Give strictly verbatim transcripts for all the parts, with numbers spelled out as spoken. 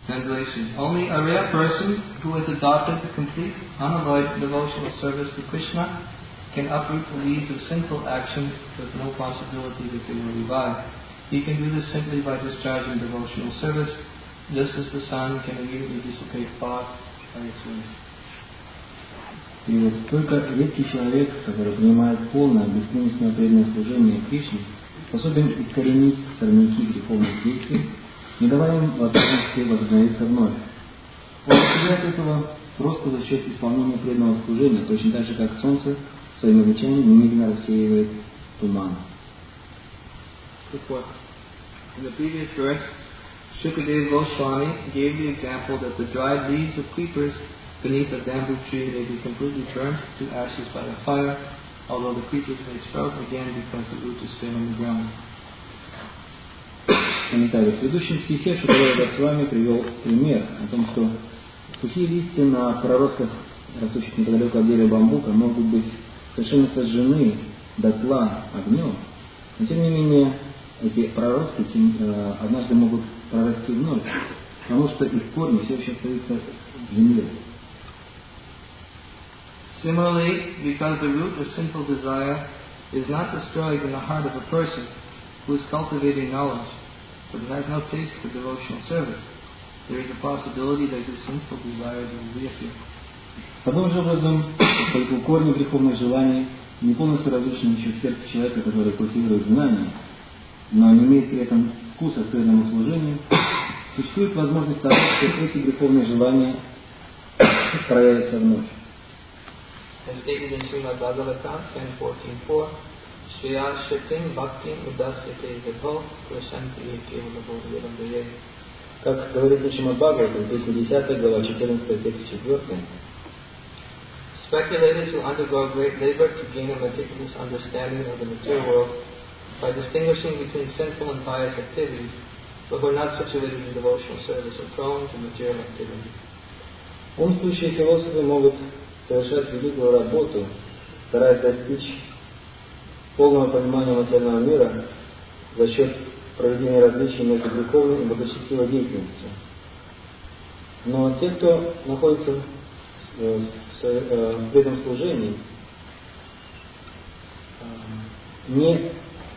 Translation. Only a rare person who has adopted the complete, unalloyed devotional service to Krishna can uproot the weeds of sinful actions with no possibility that they will revive. He can do this simply by discharging devotional service, just as the sun can immediately dissipate fog by its wings. И вот только редкий человек, который принимает полное, беспримесное преданное служение Кришне, способен искоренить сорняки греховных действий, не давая им возможности возобновиться вновь. Он достигает этого просто за счет исполнения преданного служения, точно так же, как солнце своим лучами немедленно рассеивает туман. In the previous verse, Shukadeva Goswami gave the example that the dried leaves of creepers beneath a bamboo tree may be completely burnt to ashes by the fire, although the creepers may sprout again because the root is still in the ground. Комментарий. В предыдущем стихе Шукадева Госвами привел пример о том, что сухие листья на проростках, растущих неподалеку от дерева бамбука, могут быть совершенно сожжены дотла огнем, но тем не менее эти проростки однажды могут прорасти вновь, потому что их корни все еще остаются в земле. Similarly, because the root of sinful desire is not destroyed in the heart of a person who is cultivating knowledge, but who has no taste for devotional service, there is a possibility that his sinful desires will reappear. Подобным же образом, поскольку корни греховных желаний не полностью разрушены еще в сердце человека, который культивирует знания, но не имеет при этом вкуса к преданному служению, существует возможность того, что эти греховные желания проявятся вновь. As stated in Srimad Bhagavatam ten fourteen four, Shriya Shritim Bhakti Udasyate Vidho Krishanti Kevala Bodhivedamdaye. Как говорит Шримад Бхагаватам, песня десятая, глава четырнадцатая, текст четвёртый. Speculators who undergo great labor to gain a meticulous understanding of the material world by distinguishing between sinful and pious activities, but who are not situated in devotional service, are prone to material activity. Умствующие философы могут совершать великую работу, стараясь достичь полного понимания материального мира за счет проведения различий между греховной и благочестивой деятельностью. Но те, кто находится в преданном служении, не,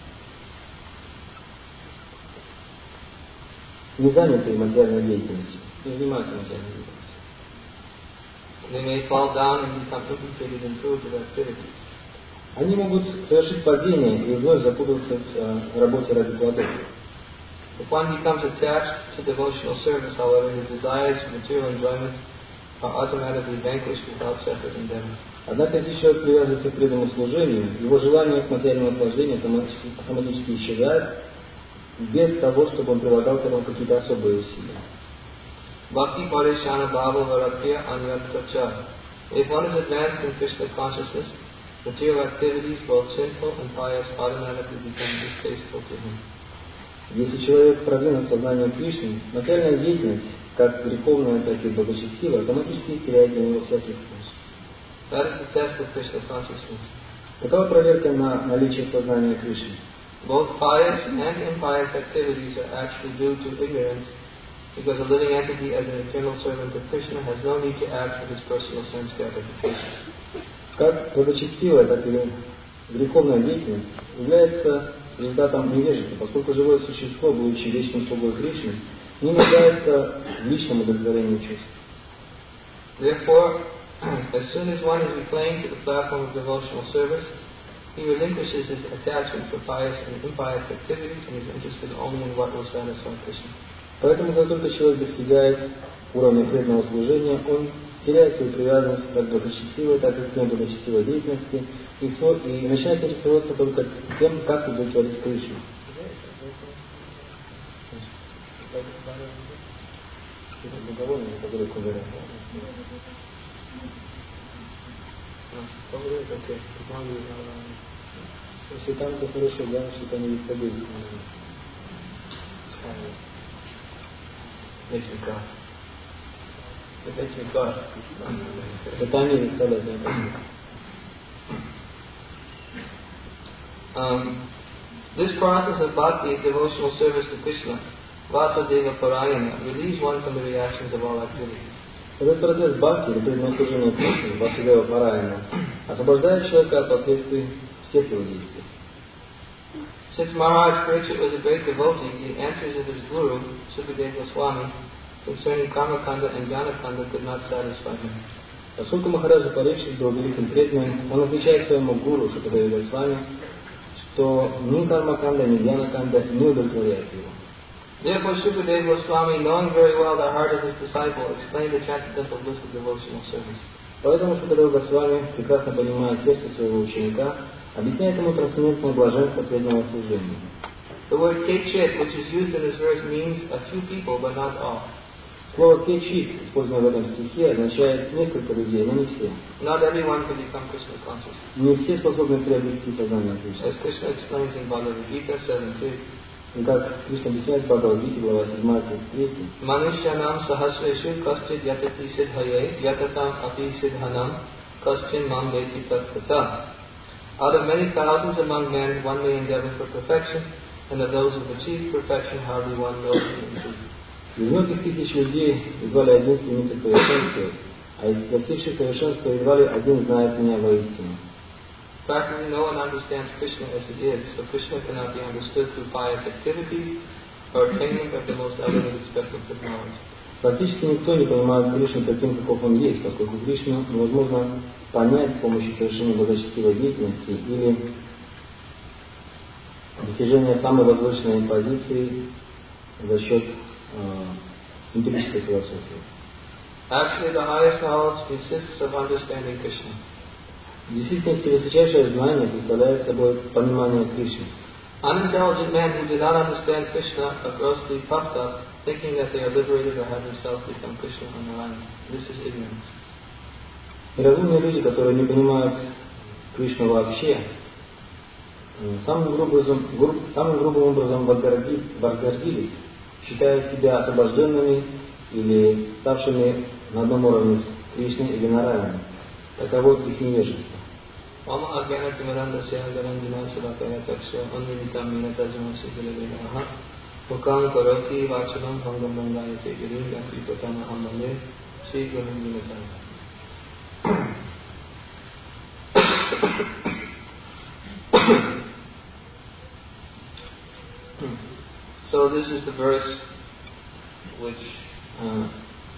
не заняты материальной деятельностью, не занимаются материальной деятельностью. They may fall down and become implicated in fruitive activities. Они могут совершить падение и вновь запутаться в работе ради плодов. If one becomes attached to devotional service, however, his desires for material enjoyment are automatically vanquished without separate endeavor. Однако, если человек привязывается к преданному служению, его желание к материальному наслаждению автоматически, автоматически исчезает, без того, чтобы он прилагал к этому какие-то особые усилия. Bhakti parishana bhava varakya anyatkacha. If one is advanced in Krishna consciousness, material activities, both sinful and pious, automatically become distasteful to him. Если человек продвинут сознанием Кришны, материальная деятельность, как греховная, так и благочестивая, автоматически теряет для него всякий вкус. That is the test of Krishna consciousness. Такова проверка на наличие сознания Кришны. Both pious and impious activities are actually due to ignorance, because a living entity as an eternal servant of Krishna has no need to act for his personal sense gratification. Как благочестивая, так и греховная деятельность является результатом невежества, поскольку живое существо, будучи вечным слугой Кришны, не нуждается в личном удовлетворении чувств. Therefore, as soon as one is reclaimed to the platform of devotional service, he relinquishes his attachment for pious and impious activities and is interested only in what will satisfy Krishna. Поэтому, как только человек достигает уровня преданного служения, он теряет свою привязанность как к благочестивой, так и к неблагочестивой деятельности и, и начинает интересоваться только тем, как удовлетворить Кришну. Если там это хорошо, главное, что там не победит. Makes me cry. It makes me cry. Это они страдают, не Um, this process of bhakti, devotional service to Krishna, Vasudeva Parayana relieves one from the reactions of all activities. Этот процесс бхакти, или преданного служения Кришне, Васудева Параяна, освобождает человека от последствий всех его действий. Since Maharaj Parikshit was a great devotee, the answers of his guru, Sukadeva Goswami, concerning Karmakanda and Jnanakanda could not satisfy him. Поскольку Махараджа Парикшит был великим преданным, он отвечает своему гуру Сукадеве Госвами, что ни Кармаканда, ни Джнанаканда не удовлетворяет его. Therefore, Sukadeva Goswami, knowing very well the heart of his disciple, explained the transcendental bliss of devotional service. Поэтому Сукадева Госвами, прекрасно понимая сердце своего ученика, объясняет ему трансцендентное блаженство преданного служения. The word kechit, which is used in this verse, means a few people, but not all. Слово кечит, использованное в этом стихе, означает несколько людей, но не все. Not everyone can become Krishna conscious. Не все способны приобрести сознание Кришны. As Krishna explains in Bhagavad Gita seven three. И как Кришна объясняет в Бхагавад-гите, глава семь, три. Manusyanam sahasreshu kaschid yatati siddhaye yatatam api siddhanam kaschin mam veti tattata. Out of many thousands among men, one may endeavor for perfection, and of those who have achieved perfection, hardly one knows the truth. Из многих тысяч людей едва ли один стремится к совершенству, а из достигших совершенства едва ли один знает меня воистину. Practically, no one understands Krishna as he is, so Krishna cannot be understood through pious activities or attainment of the most elevated speculative knowledge. Практически никто не понимает Кришну таким, каков он есть, поскольку Кришну невозможно понять с помощью совершения благочестивой деятельности или достижения самой возвышенной позиции за счет э, эмпирической философии. Actually, the highest knowledge consists of understanding Krishna. В действительности, высочайшее знание представляет собой понимание Кришны. Unintelligent men who do not understand Krishna are grossly puffed up, thinking that they are liberated or have themselves become Krishna or Narayana. This is ignorance. Неразумные люди, которые не понимают Кришну вообще, самым грубым, груб, самым грубым образом возгордились, возгордились, считая себя освобожденными или ставшими на одном уровне с Кришной или Нараяной. Таково их невежество. Mama Agyanati Mirandasya Garanjana Sudakaya Taksha Anvilitam Minatajamasi Gilaginaha Mukam Karoti Vachalam Bhangam Bandayate Girim Yatri Patama Hamale Sri Gurum So this is the verse which uh,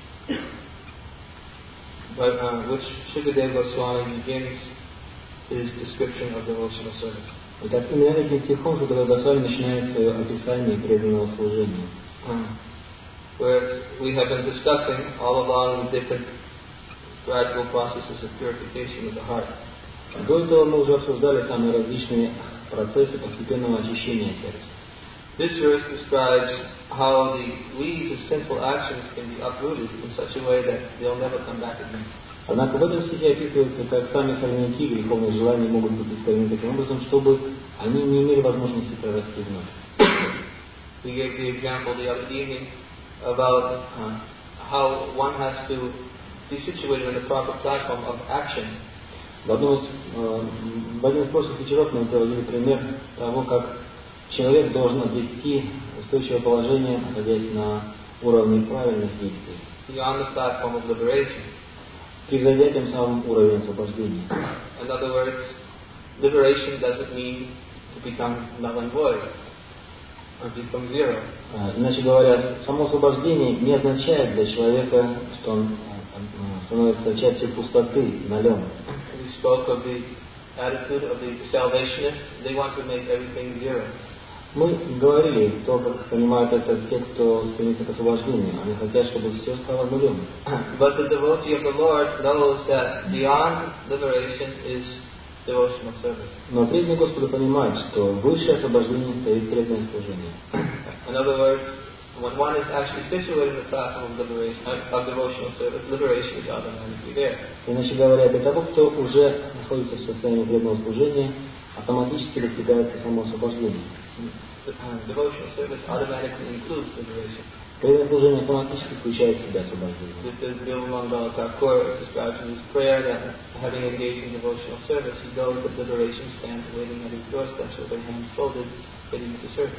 but, uh, which Sukadeva Goswami begins his description of devotional service. Итак, именно этим стихом Сукадева Госвами начинает свое описание преданного служения. Uh, where we have been discussing all along the different gradual processes of purification of the heart. До этого мы уже обсуждали самые различные процессы постепенного очищения сердца. This verse describes how the weeds of sinful actions can be uprooted in such a way that they'll never come back again. Однако в этом стихе описывается, как сами сорняки греховные желания могут быть искореneны таким образом, чтобы они не имели возможности прорасти вновь. We gave the example the other evening about uh, how one has to be situated in the proper platform of action. В, одном из, э, в один из прошлых вечеров мы приводили пример того, как человек должен обрести устойчивое положение, находясь на уровне правильных действий. Beyond the platform of liberation. Превзойдя тем самым уровень освобождения. In other words, liberation doesn't mean to become null and void or become zero. Иначе говоря, само освобождение не означает для человека, что он становится частью пустоты, нулем. We spoke of the attitude of the salvationists. They want to make everything zero. Мы говорили то, как понимают это те, кто стремится к освобождению. Они хотят, чтобы все стало нулем. But the devotee of the Lord knows that beyond liberation is devotional service. Но преданный Господу понимает, что высшее освобождение стоит преданное служение. In other words, when one is actually situated in the platform of liberation, of devotional service, liberation is automatically there. Иначе говоря, для того, кто уже находится в состоянии преданного служения, автоматически достигается само освобождение. Devotional service automatically includes liberation. Преданное служение автоматически включает в себя освобождение. This is Bilvamangal Thakur describes in his prayer that having engaged in devotional service, he knows that liberation stands waiting at his doorstep with their hands folded, waiting to serve him.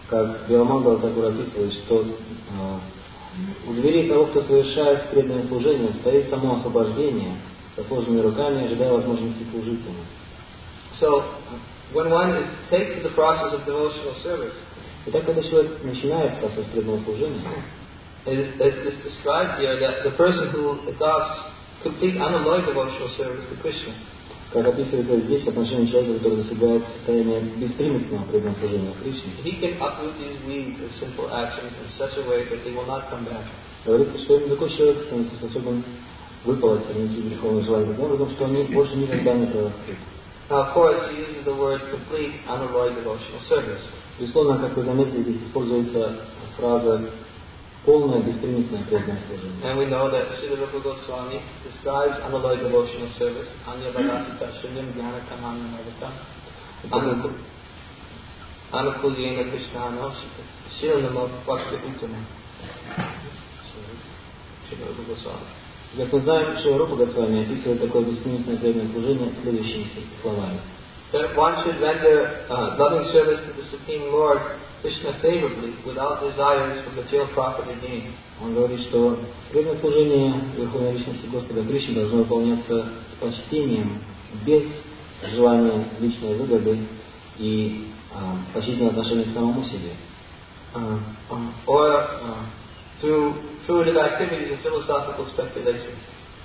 как Биомангала Такур описывает, что э, у дверей того, кто совершает преданное служение, стоит само освобождение со сложными руками, ожидая возможности служить ему. So, when one is taken to the process of devotional service, Итак, когда человек начинает процесс преданного служения, it is, it is described here that the person who adopts complete unalloyed devotional service to Krishna, как описывается здесь в отношении человека, который достигает состояния беспримесного преданного служения Кришне, he can uproot these weeds of sinful actions in such a way that they will not come back. говорится, что именно такой человек становится способен выполнить сорняки греховных желаний таким образом, что они больше никогда не прорастут. Now, of course, he uses the words complete unalloyed devotional service. Безусловно, как вы заметили, здесь используется фраза «полное беспримесное преданное служение». And we know that Srila Rupa Goswami describes unalloyed devotional service, Anya Vadasita Shunyam Jnana Kamana Navata, Anukulyena Krishnano Shiranama Bhakti Uttama. Srila Rupa Goswami. Как мы знаем, Шрила Рупа Госвами описывает такое беспримесное преданное служение следующими словами. That one should render uh, loving service to the Supreme Lord Krishna favorably, without desires for material profit or gain. Он говорит, что преданное служение Верховной Личности Господа Кришны должно выполняться с почтением, без желания личной выгоды и а, почтительного отношения к самому себе. Uh, um, or uh, through fruitive activities of philosophical speculation,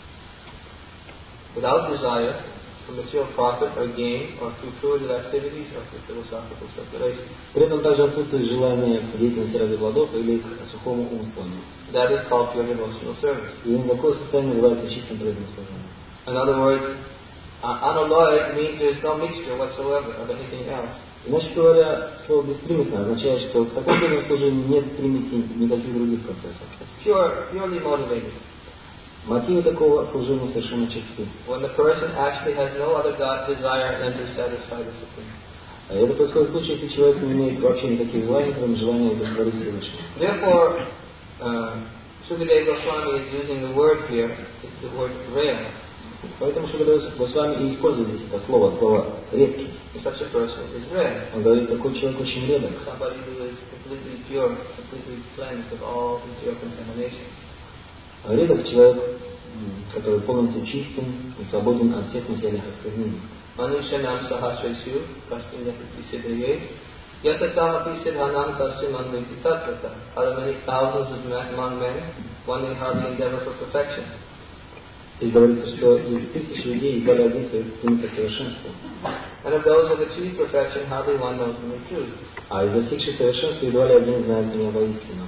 without desire for material profit or gain, or through fruitive activities or through philosophical speculation. При этом также отсутствует желание к деятельности ради плодов или к сухому умствованию. That is called pure devotional service. И именно такое состояние называется чистым преданным служением. In other words, uh, unalloyed means there is no mixture whatsoever of anything else. Иначе говоря, слово «беспримесно» означает, что в таком преданном служении нет примесей никаких других процессов. It's pure, purely motivated. Мотивы такого служения совершенно чисты. When the person actually has no other desire than to satisfy the Supreme. А это происходит в случае, если человек не имеет вообще никаких желаний, кроме желания удовлетворить Всевышнего. Therefore, uh, Sukadeva Goswami is using the word here, the word rare. Поэтому Шукадева Госвами и использует здесь это слово, слово «редкий». Such a person is rare. Он говорит, такой человек очень редок. Somebody who is completely pure, completely cleansed of all material contamination. Редок человек, который полностью чистен и свободен от всех материальных осквернений. Manushanam sahasreshu kastin yapati siddhaye yatatam api siddhanam tasya manviti tatvata. Out of many thousands of men, among men, one may hardly endeavor for perfection. Здесь говорится, что из тысяч людей едва ли один стремится к совершенству. And of those who have achieved perfection, hardly one knows the truth. А из достигших совершенства едва ли один знает меня воистину.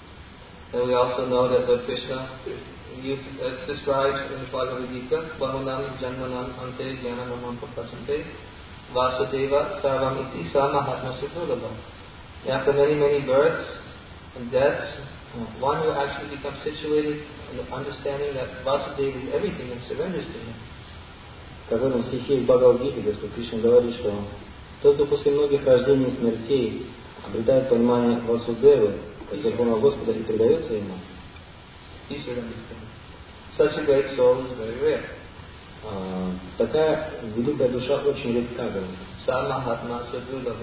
And we also know that Lord Krishna used, uh, describes in the Bhagavad Gita, Bahunam Janmanam Ante Jnanamam Prapasante Vasudeva Sarvam Iti Samahatma Siddhulabha. After many, many births and deaths, one who actually becomes situated in the understanding that Vasudeva is everything and surrenders to him. Как в этом стихе из Бхагавад-гиты Господь Кришна говорит, что тот, кто после многих рождений и смертей обретает понимание Васудевы, как Верховного Господа, и предается ему, He surrenders to him. Such a great soul is very rare. а, такая великая душа очень редка, говорит. Samahatma Siddhulabha.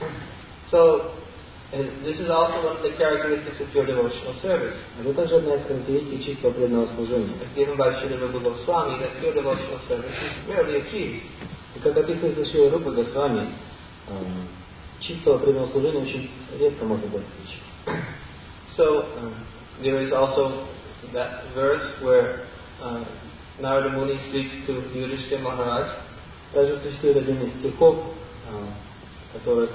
So, and this is also one of the characteristics of pure devotional service. Это также одна из характеристик чистого преданного служения. It's given by Srila Rupa Goswami that pure devotional service is rarely achieved. И как описывается Шрила Рупа Госвами, чистого преданного служения очень редко можно достичь. So, um, there is also that verse where uh, Narada Muni speaks to Yudhishthira Maharaj. Также существует один из стихов, в которых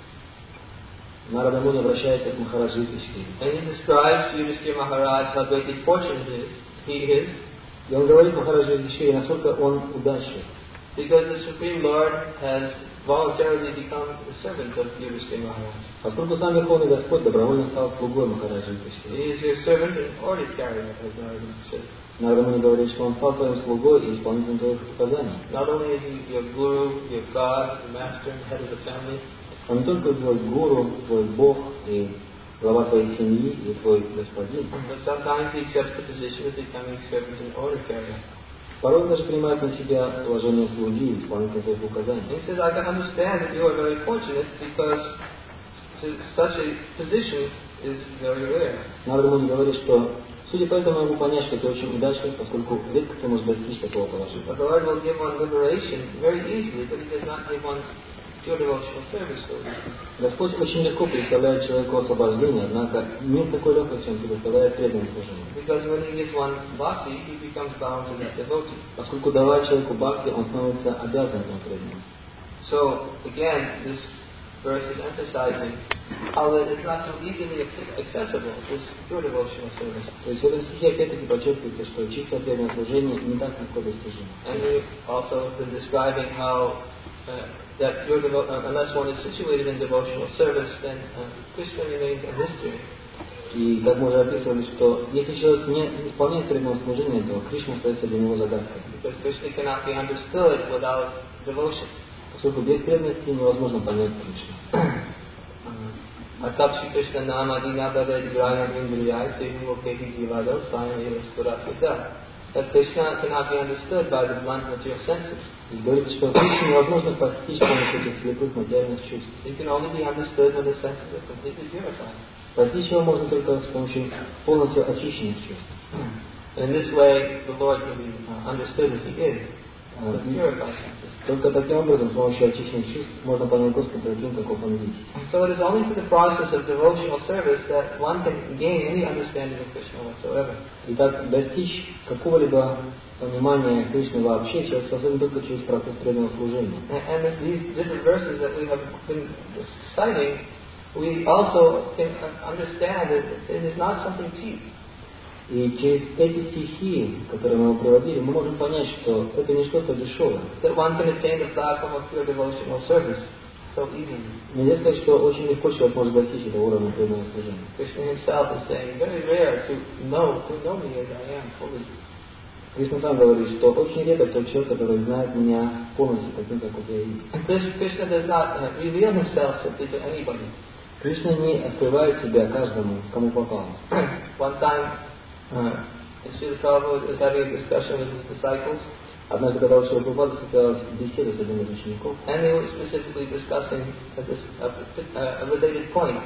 Нарада Муни обращается к Махараджи Юдхиштхире. And he describes to Yudhishthira Maharaj how greatly fortunate he is, he is, и он говорит Махараджи Юдхиштхире, насколько он удачлив. because the Supreme Lord has voluntarily become the servant of Yudhishthira Maharaj. Поскольку сам Верховный Господь добровольно стал слугой Махараджи Юдхиштхире. He is your servant and order carrier, as Narada said. Нарада Муни говорит, что он стал твоим слугой и исполнителем твоих указаний. Not only is he your guru, your God, your master, and head of the family, Он не только твой гуру, твой Бог и глава твоей семьи и твой господин. but sometimes he accepts the position of becoming servant and order carrier. Порой он даже принимает на себя положение слуги и исполнителя твоих указаний. He says, I can understand that you are very fortunate because such a position is very rare. Нардамуни говорит, что судя по этому, я могу понять, что ты очень удачлив, поскольку редко ты можешь достичь такого положения. But the Lord will give one liberation very easily, but He does not give one pure devotional service for you. Господь очень легко представляет человеку освобождение, однако не с такой легкостью Он предоставляет преданное служение. Because when He gives one bhakti, he becomes bound to that devotee. Поскольку давая человеку бхакти, он становится обязан ему преданным. So again, this verse is emphasizing how that it's not so easily accessible, this pure devotional service. То есть в этом стихе опять-таки подчеркивается, что чистое преданное служение не так легко достижимо. And we also been describing how uh, that pure devo- uh, unless one is situated in devotional service, then uh, Krishna remains a mystery. И как мы уже описывали, что если человек не исполняет преданное служение, то Кришна остается для него загадкой. Because Krishna cannot be understood without devotion. Поскольку без преданности невозможно понять Кришну. Atap Shri Krishna nama dinabhavad graya vindriyai sevu oketi jivado swayam eva spuratita. That Krishna cannot be understood by the blunt material senses. И говорится, что Кришну невозможно постичь с помощью этих слепых материальных чувств. It can only be understood when the senses are completely purified. Постичь его можно только с помощью полностью очищенных чувств. And in this way, the Lord can be uh, understood as He is, with purified senses. Только таким образом, с помощью очищенных чувств, можно понять Господа таким, каков Он есть. So it is only through the process of devotional service that one can gain any understanding of Krishna whatsoever. Итак, достичь какого-либо понимания Кришны вообще человек способен только через процесс преданного служения. And, and these different verses that we have been citing, we also can understand that it is not something cheap. И через эти стихи, которые мы приводили, мы можем понять, что это не что-то дешевое. That one can attain the platform of pure devotional service so easily. Нельзя сказать, что очень легко человек может достичь этого уровня преданного служения. Krishna Himself is saying, very rare to know, to know me as I am fully. Кришна сам говорит, что очень редко тот человек, который знает меня полностью таким, как я есть. Krishna does not uh, reveal Himself simply to anybody. Кришна не открывает себя каждому, кому попало. One time, uh, Srila Prabhupada was having a discussion with his disciples. Однажды, когда у Шрила Прабхупады состоялась беседа с одним из учеников, and they were specifically discussing a, a, a related point.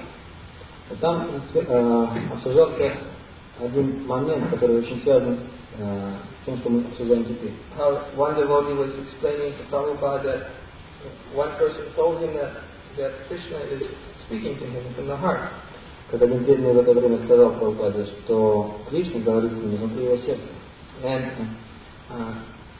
Там э, обсуждался один момент, который очень связан э, с тем, что мы обсуждаем теперь. How one devotee was explaining to Prabhupada that one person told him that, that Krishna is speaking to him from the heart. Когда один преданный в это время сказал Прабхупаде, что Кришна говорит с ним изнутри его сердца. And uh,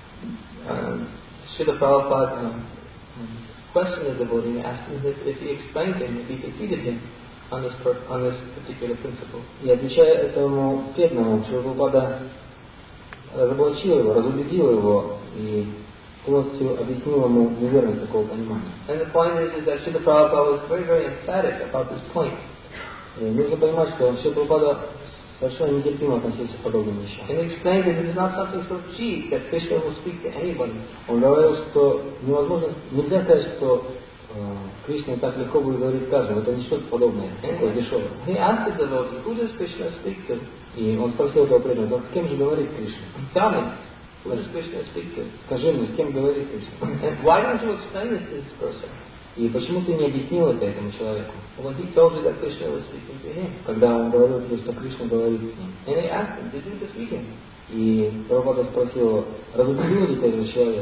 uh, Srila Prabhupada uh, questioned the devotee and asked him if, if he explained to him, if he defeated him on this, per, on this particular principle. И отвечая этому преданному, Шрила Прабхупада разоблачил его, разубедил его и полностью объяснил ему неверность такого понимания. And the point is, is that Srila Prabhupada was very, very emphatic about this point. И нужно понимать, что Шрила Прабхупада совершенно нетерпимо относился к подобным вещам. And he explained that it is not something so cheap that Krishna will speak to anybody. Он говорил, что невозможно, нельзя сказать, что э, Кришна так легко будет говорить каждому. Это не что-то подобное, такое дешевое. He asked the devotee, who does Krishna speak to? И он спросил этого преданного, с кем же говорит Кришна? Tell me, who does Krishna speak to? Скажи мне, с кем говорит Кришна? And why don't you explain it to this person? И почему ты не объяснил это этому человеку? When he told you that Krishna was speaking to him. Когда он говорил тебе, что Кришна говорит с ним. And he asked him, did you defeat him? И Прабхупада спросил его, разубедил ли ты этого человека?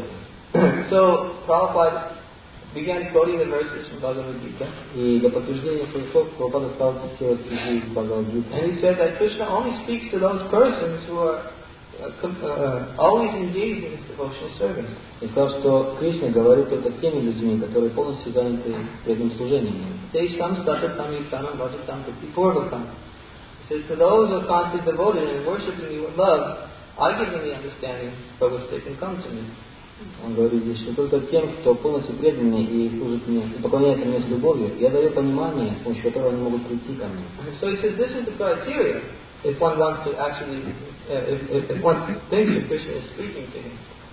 So Prabhupada began quoting the verses from Bhagavad Gita. И для подтверждения своих слов Прабхупада стал цитировать стихи из Бхагавад-гиты. And he said that Krishna only speaks to those persons who are uh, com- uh, always engaged in his devotional service. И сказал, что Кришна говорит только с теми людьми, которые полностью заняты преданным служением. Tesham satatam yutanam vajatam bhakti purvakam. He says, to those who are constantly devoted and worshiping me with love, I give them the understanding by which they can come to me. Он говорит здесь, что только тем, кто полностью преданный и служит мне, и поклоняется мне с любовью, я даю понимание, с помощью которого они могут прийти ко мне. So he says, this is the criteria if one wants to actually, uh, if, if, if one thinks that Krishna is speaking to him.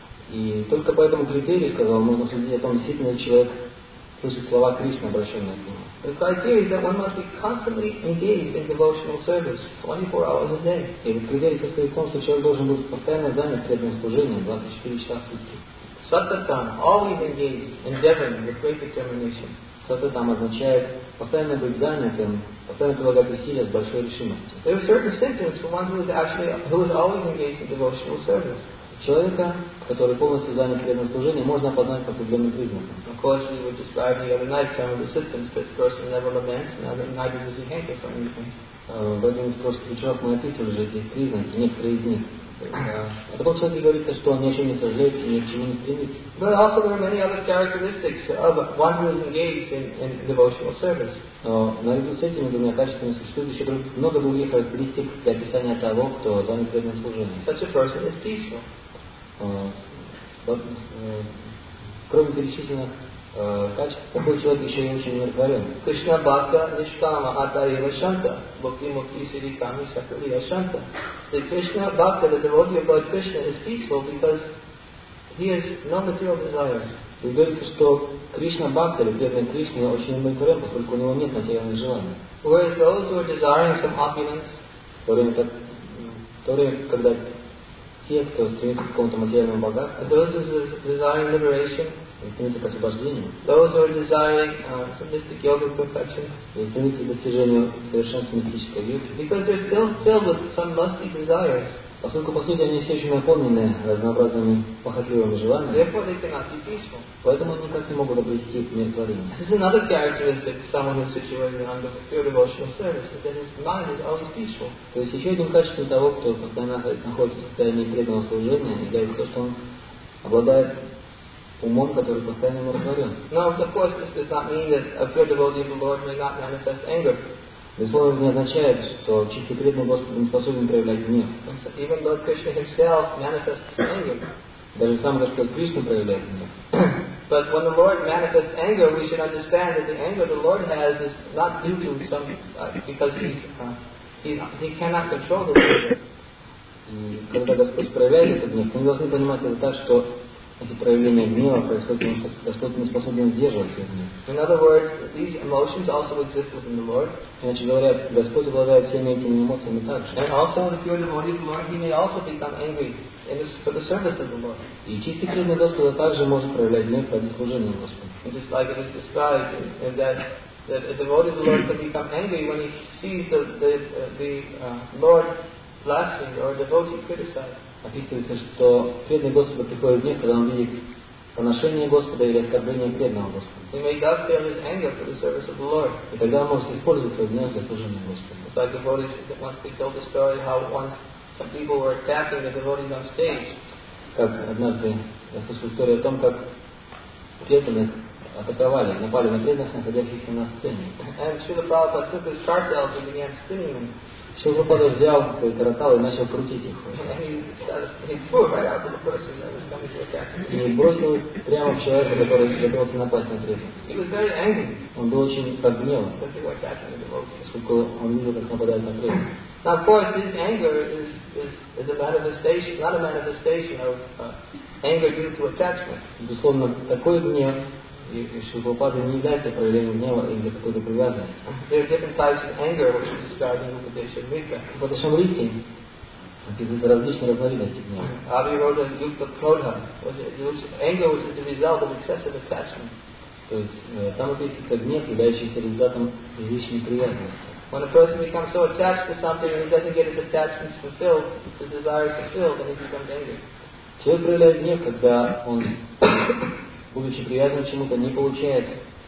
И только по этому критерию, сказал, можно судить о том, действительно ли человек слышит слова Кришны, обращенные к нему. The criteria is that one must be constantly engaged in devotional service, twenty-four hours a day. И этот критерий состоит в том, что человек должен быть постоянно занят преданным служением двадцать четыре часа в сутки. Satatam, always engaged, endeavoring with great determination. Сататам означает постоянно быть занятым, постоянно прилагать усилия с большой решимостью. There are certain symptoms for one who is actually who is always engaged in devotional service. Человека, который полностью занят преданным служением, можно опознать по определенным признакам. Of course, we were describing the other night some of the symptoms that the person never laments, neither neither does he hanker for anything. В один из прошлых вечеров мы описывали уже эти признаки, некоторые из них. А такой человек говорится, что он ни о чем не сожалеет и ни к чему не стремится. But also there are many other characteristics of one who is engaged in, in devotional service. Но наряду с этими двумя качествами существует еще много других характеристик для описания того, кто занят преданным служением. Such a person is peaceful. Кроме перечисленных качеств, такой человек еще и очень умиротворен. Krishna Bhakta Nishkama Atayeva Shanta Bhakti Mukti Siddhi Kami Sakriya Shanta. The Krishna Bhakta, the devotee of Lord Krishna, is peaceful because he has no material desires. И говорится, что Кришна Бхакта, или преданный Кришне, очень умиротворен, поскольку у него нет материальных желаний. Whereas those who are desiring some opulence, в то время, как, в то время когда те, кто стремится к какому-то материальному богатству, those who are desiring liberation, стремится к освобождению, those who are desiring uh, some mystic yoga perfection, стремится к достижению совершенства мистической йоги, because they're still filled with some lusty desires. Поскольку, по сути, они все еще наполнены разнообразными похотливыми желаниями, therefore they cannot be peaceful. Поэтому они никак не могут обрести умиротворение. This is another characteristic of someone who is situated under pure devotional service, is that his mind is always peaceful. То есть еще один качество того, кто постоянно находится в состоянии преданного служения, является то, что он обладает умом, который постоянно умиротворен. Now, of course, this does not mean that a pure devotee of the Lord may not manifest anger. Безусловно, не означает, что чистый преданный Господу не способен проявлять гнев. Even Lord Krishna himself manifests anger. Даже сам Господь Кришна проявляет гнев. But when the Lord manifests anger, we should understand that the anger the Lord has is not due to some uh, because he's uh, he he cannot control the anger. И когда Господь проявляет этот гнев, мы не должны понимать это так, что эти проявления гнева происходят, потому что Господь не способен сдерживать свой гнев. In other words, these emotions also exist within the Lord. Иначе говоря, Господь обладает всеми этими эмоциями также. And also, the pure devotee of the Lord, he may also become angry in this, for the service of the Lord. И чистый преданный Господа также может проявлять гнев ради служения Господу. Just like it is described in, in that that a devotee of the Lord can become angry when he sees the the, uh, the uh, Lord blaspheme or a devotee criticized. Описывается, что преданный Господа приходит гнев, когда он видит поношение Господа или оскорбление преданного Господа. He may dovetail his anger for the service of the Lord. И тогда он может использовать свой гнев для служения Господу. It's like devotees that once they told the story how once some people were attacking the devotees on stage. Как однажды я слышал историю о том, как преданных атаковали, напали на преданных, находящихся на сцене. And Srila Prabhupada took his kartals and began spinning them. Шрила Прабхупада взял свои караталы и начал крутить их. And he started, he threw it right out to the person that was coming to attack him. И бросил прямо в человека, который готовился напасть на преданных. He was very angry Он был очень разгневан, because they were attacking the devotees. поскольку он видел, как нападают на преданных. Now, of course, this anger is, is, is a manifestation, not a manifestation of uh, anger due to attachment. Безусловно, такой гнев и Шрила Прабхупада не является проявлением гнева из-за какой-то привязанности. There are different types of anger which are described in Upadeshamrita. В Уpadeshamrите описываются различные разновидности гнева. Aviroda Yukta Krodha, anger which is the result of excessive attachment. То есть э, там описывается гнев, являющийся результатом излишней привязанности. When a person becomes so attached to something and he doesn't get his attachments fulfilled, his desires fulfilled, then he becomes angry. Человек проявляет гнев, когда он, будучи привязан к чему-то, не получает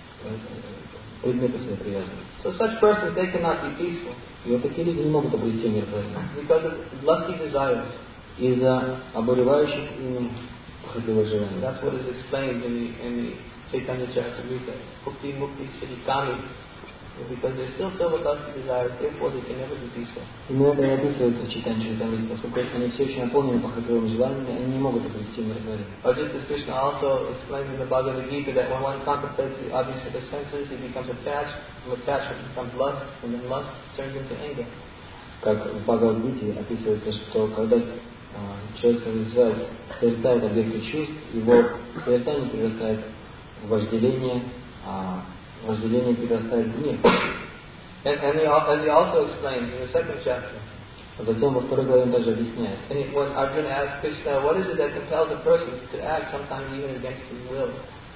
предмета своей привязанности. So such persons, they cannot be peaceful. И вот такие люди не могут обрести умиротворение. Because of lusty desires. Из-за обуревающих ими похотливых желаний. That's what is explained in the, in the Chaitanya Charitamrita. Bhukti Mukti Siddhi Kami. Because they're still filled with lusty desires, therefore they can never be peaceful. Именно это и описывается в Чайтанья Чаритамрите, поскольку они все еще наполнены похотливыми желаниями, они не могут обрести умиротворение. Or just as Krishna also explains in the Bhagavad Gita that when one contemplates the objects of the senses, he becomes attached, from attachment becomes lust, and then lust turns into anger. Как в Бхагавад-гите описывается, что когда а, человек созерцает объекты чувств, его созерцание перерастает в вожделение, а вожделение перерастает в гнев. And, and he, as he also explains in the second chapter, Затем во второй главе он также объясняет. and he, when Arjuna asks Krishna, what is it that compels a person to act sometimes even against his will?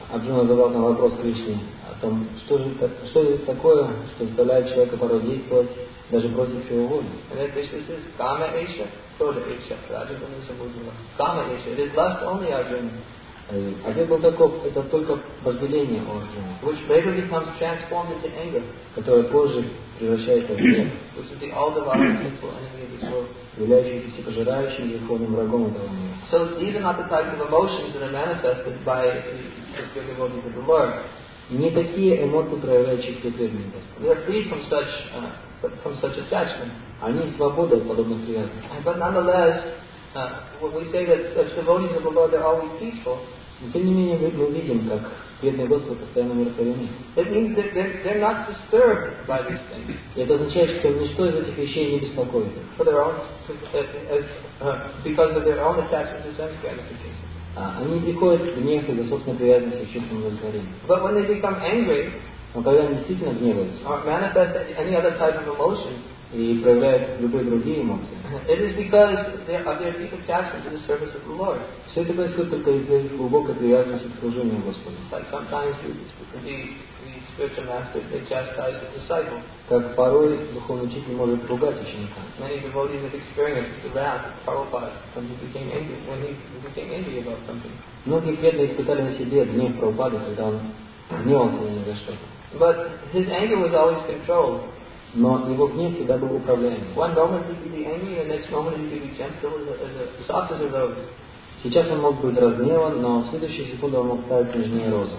Арджуна задал на вопрос Кришне о том, что же, что же такое, что заставляет человека порой действовать даже против его воли. And then Krishna says, Kama Esha, Krodha Esha, Rajaguna Samudra. Kama Esha, it is lust only, Arjuna. Ответ был таков, это только вожделение у Арджуны, which later becomes transformed into anger, которое позже превращается в гнев, which is the all-devouring sinful enemy of this world. являющийся всепожирающим греховным врагом этого мира. So these are not the type of emotions that are manifested by the pure devotees of the Lord. Не такие эмоции проявляют чистые преданные Господа. They are free from such uh, from such attachment. Они свободны от подобных привязанностей. But nonetheless, uh, when we say that such devotees of the Lord are always peaceful, но тем не менее мы видим, как преданные Господа постоянно умиротворены. it means that they're, they're not disturbed by these things. И это означает, что ничто из этих вещей не беспокоит их. For their own, uh, uh, because of their own attachment to sense gratification. Они не приходят в гнев из-за собственной привязанности к чувственному удовлетворению. But when they become angry, но когда они действительно гневаются, or manifest any other type of emotion, и проявляют любые другие эмоции, it is because of their deep attachment to the service of the Lord. Все это происходит только из-за их глубокой привязанности к служению Господу. Like sometimes the, the, the spiritual master they chastise the disciple. Как порой духовный учитель может ругать ученика. Many devotees have experienced the wrath of Prabhupada when he became angry when he became angry about something. Многие преданные испытали на себе гнев Прабхупады, когда он гневался на них за что-то. But his anger was always controlled. Но его гнев всегда был управляемым. One moment he could be angry, and the next moment he could be gentle as a, as a soft as a rose. Сейчас он мог быть разгневан, но в следующую секунду он мог стать нежнее розы.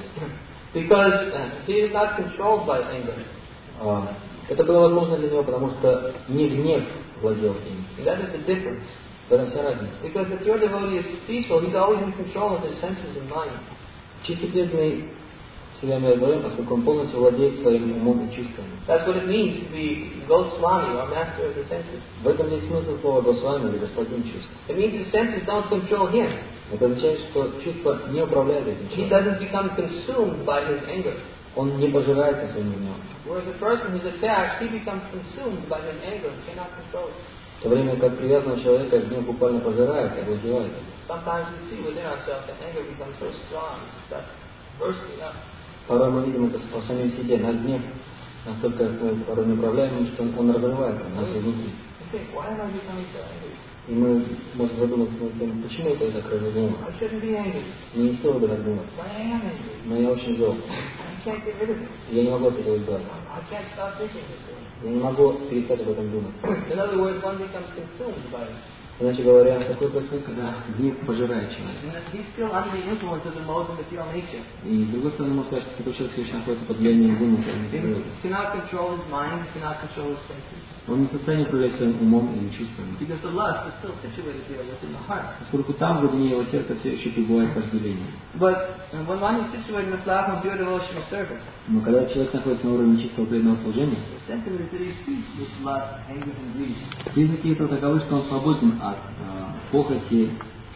Because uh, he is not controlled by anger. Uh, это было возможно для него, потому что не гнев владел им. And that is the difference. В этом вся разница. Because the pure devotee is peaceful, he's always in control of his senses and mind. Чистый преданный себя миротворен, поскольку он полностью владеет своим умом и чувствами. That's what it means to be Goswami, or master of the senses. В этом есть смысл слова Госвами или господин чувств. It means the senses don't control him. Это означает, что чувство не управляет этим He человеком. doesn't become consumed by his anger. Он не пожирается своим гневом. Whereas a person who's attached, he becomes consumed by his anger and cannot control it. В то время как привязанного человека гнев буквально пожирает, овладевает. Sometimes we see within ourselves that anger becomes so strong that bursting up. Порой мы видим это по самим себе. Наш гнев настолько порой неуправляемый, что он разрывает нас изнутри. Why am I becoming so angry? И мы можем задуматься над тем, почему это я так разгневан. I shouldn't be angry. Мне не стоило бы так думать. But I am angry. Но я очень зол. I can't get rid of it. Я не могу от этого избавиться. I can't stop thinking this way. Я не могу перестать об этом думать. In other words, one becomes consumed by it. Иначе говоря, такое происходит, когда гнев пожирает человека. And he's still under the influence of the modes of material nature. И с другой стороны, можно сказать, что такой человек еще находится под влиянием вымысла. He cannot control his mind, he cannot control his senses. Он не в состоянии управлять своим умом или чувствами. Because the lust is still situated there within the heart. Поскольку там, в глубине его сердца, все еще пребывает вожделение. But when one is situated in the platform of pure devotional service, Но когда человек находится на уровне чистого преданного служения, the sentiment is that he's free from this lust, anger, and greed. признаки этого таковы, что он свободен от э, похоти,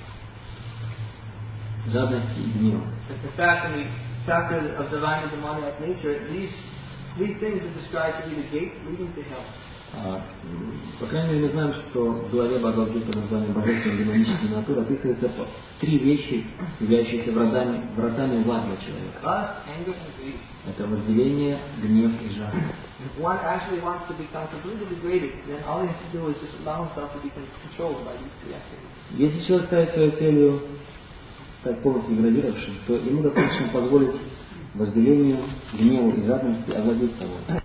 жадности и гнева. In fact, in the chapter of divine and demoniac nature, these these things are described to be the gates leading to hell. А, по крайней мере, мы знаем, что в главе Бхагавад-гиты под названием «Божественная демоническая натура» описывается три вещи, являющиеся вратами, вратами в ад для человека. Lust, anger, and greed. Это возделение, гнев и жадность. If one actually wants to become completely degraded, then all he has to do is just allow himself to be controlled by these three activities. Если человек ставит своей целью стать полностью деградировавшим, то ему достаточно позволить возделению, гневу и жадности овладеть собой.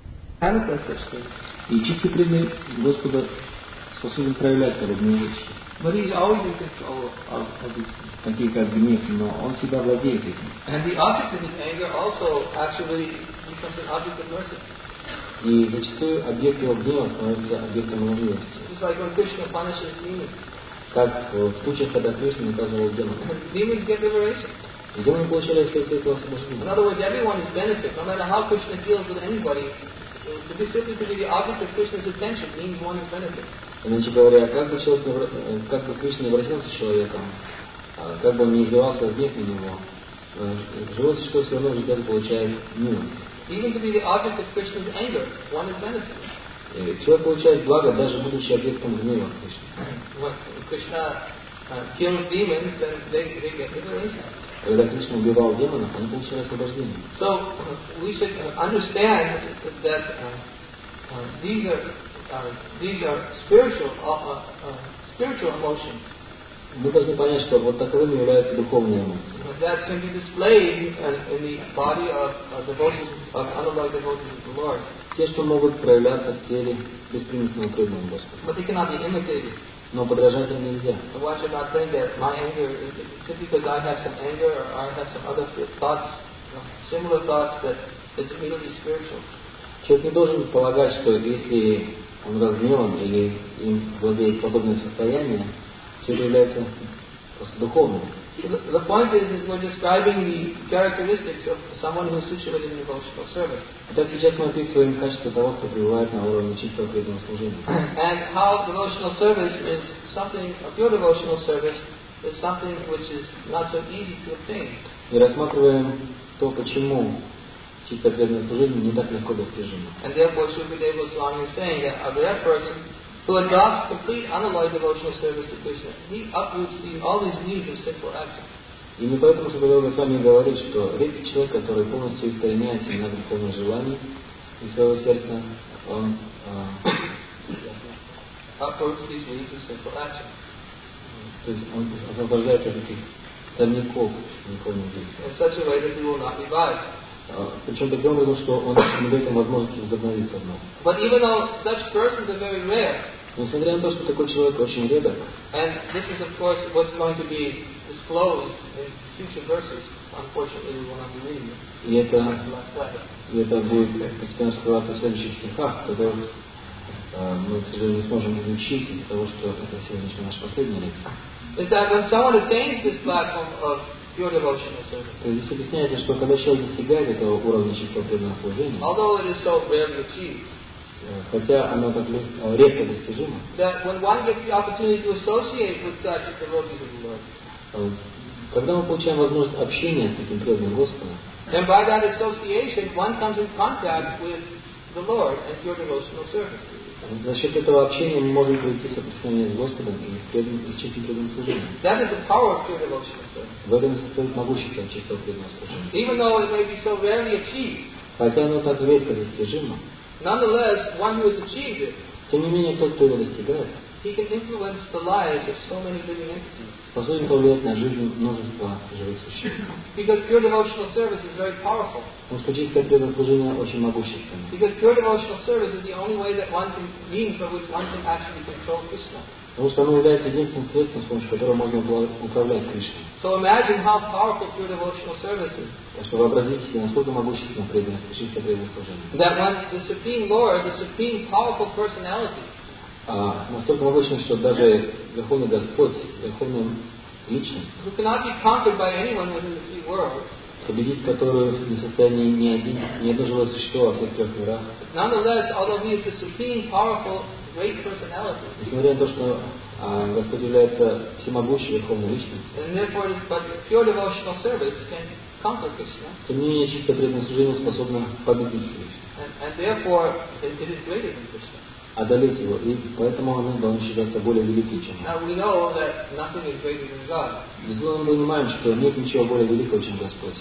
И чистый преданный Господа способен проявлять подобные вещи. But he's always in control of, of these things. Такие как гнев, но он всегда владеет этим. And the object of his anger also actually becomes an object of mercy. И зачастую объект его гнева становится объектом милости. Just like when Krishna punishes demons. Как в случаях, когда Кришна наказывал демонов. Demons get liberation. Демоны получали вследствие этого In освобождение. other words, everyone is benefit, no matter how Krishna deals with anybody. To be simply to be the object of Krishna's attention means one is benefit. Иначе говоря, как бы, человек, как бы Кришна не обратился с человеком, как бы он не изливался гнев на него, живое существо все равно в результате получает милость. Even to be the object of Krishna's anger, one is benefit. И человек получает благо, даже будучи объектом гнева Кришны. When Krishna uh, kills demons, then they, they get liberation. Когда Кришна убивал демонов, они получили освобождение. So we should understand that uh, uh, these are uh, these are spiritual uh, uh, spiritual emotions. Мы должны понять, что вот таковыми являются духовные эмоции. That can be displayed in, in the body of uh, devotees, of unalloyed devotees of the Lord. Те, что могут проявляться в теле беспримесного преданного Господа. But they cannot be imitated. Но подражать им нельзя. And one should not think that my anger, simply because I have some anger or I have some other thoughts, you know, similar thoughts, that it's immediately spiritual. Человек не должен полагать, что если он разгневан или им владеет подобное состояние, все это является просто духовным. The point is, is we're describing the characteristics of someone who is situated in devotional service. Итак, сейчас мы описываем качество того, кто пребывает на уровне чистого преданного служения. And how devotional service is something, a pure devotional service is something which is not so easy to obtain. И рассматриваем то, почему чистое преданное служение не так легко достижимо. And therefore, Shukadeva Goswami is saying that a rare person who adopts complete unalloyed devotional service to Krishna, he uproots the, all these weeds of sinful action. Именно поэтому Шукадева Госвами говорит, что редкий человек, который полностью искореняет семена греховных желаний из своего сердца, он uproots these weeds of sinful action. То есть он освобождается от этих сорняков греховных действий. In such a way that he will not revive. Причем таким образом, что он не дает им возможности возобновиться вновь. But even though such persons are very rare, несмотря на то, что такой человек очень редок, and this is of course what's going to be disclosed in future verses, unfortunately we will not be reading it. И это, и это будет постепенно скрываться в следующих стихах, которые э, мы, к сожалению, не сможем изучить из-за того, что это сегодняшняя наша последняя лекция. Is that when someone attains this platform of pure devotional service, то есть здесь объясняется, что когда человек достигает этого уровня чистого преданного служения, although it is so rarely achieved, хотя оно так редко достижимо, that when one gets the opportunity to associate with such devotees of the Lord, когда мы получаем возможность общения с таким преданным Господом, and by that association one comes in contact with the Lord and pure devotional service. За счет этого общения мы можем прийти в соприкосновение с Господом и с, предан, с чистым преданным служением. That is the power of pure devotional service. В этом состоит могущество чистого преданного служения. Even though it may be so rarely achieved, хотя оно так редко достижимо, nonetheless, one who has achieved it, тем не менее, тот, кто его достигает, he can influence the lives of so many living entities. способен повлиять на жизнь множества живых существ. Because pure devotional service is very powerful. Потому что чистое преданное служение очень могущественно. Because pure devotional service is the only way that one can mean for which one can actually control Krishna. Потому что оно является единственным средством, с помощью которого можно управлять Кришной. So imagine how powerful pure devotional service is. Так что вообразите себе, насколько могущественно преданное, чистое преданное служение. That when the Supreme Lord, the Supreme Powerful Personality, А настолько могущественно, что даже Верховный Господь, Верховная Личность, who cannot be conquered by anyone within the three worlds, победить которую не в состоянии ни один, ни одно живое существо во всех трех мирах. nonetheless, although He is the Supreme Powerful Great Personality, несмотря на то, что а, Господь является всемогущей Верховной Личностью, and therefore, it is, but pure devotional service can conquer Krishna, тем не менее, чистое преданное служение способно победить Кришну, and, and therefore, it, it is greater than Krishna. одолеть его, и поэтому оно должно считаться более великим, чем он. Now we know that nothing is greater than God. Безусловно, мы понимаем, что нет ничего более великого, чем Господь.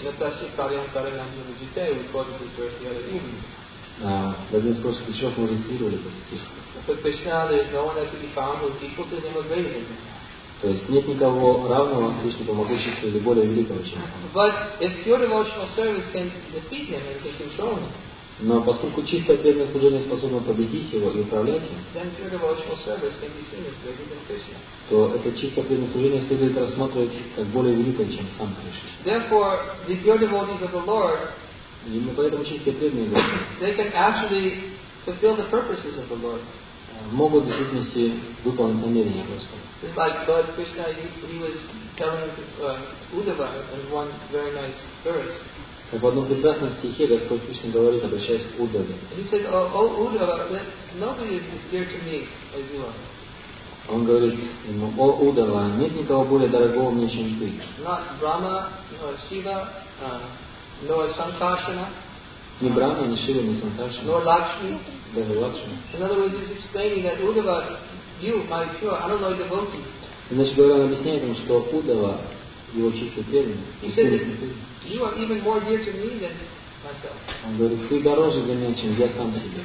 We quoted this verse the other evening. А, в один из прошлых вечеров мы уже цитировали этот стих. For Krishna, there is no one that can be found who is equal to Him or greater than Him. То есть нет никого равного Кришне по могуществу или более великого, чем он. But if pure devotional service can defeat Him and can control Him, Но поскольку чистое преданное служение способно победить его и управлять им, then pure devotional service can be seen as greater than Krishna. то это чистое преданное служение следует рассматривать как более великое, чем сам Кришна. Therefore, the pure devotees of the Lord, Именно поэтому чистые преданные Господа they can actually fulfill the purposes of the Lord. могут в действительности выполнить намерения Господа. It's like Lord Krishna, he, he was telling uh, Uddhava in one very nice verse. Как в одном прекрасном стихе Господь Кришна говорит, обращаясь к Уддаве. He said, "Oh, oh Uddhava, nobody is as dear to me as you are. Он говорит ему: о Уддава, нет никого более дорогого мне, чем ты. Not Brahma, nor Shiva, uh, nor Sankashana, Ни Брахма, ни Шива, ни Санкаршана, nor Lakshmi." даже Лакшми. In other words, he's explaining that Uddhava, you, my pure, unalloyed devotee, Значит говоря, он объясняет ему, что Уддава, его чистой преданности. He said that you are even more dear to me than myself. Он говорит, ты дороже для меня, чем я сам себе.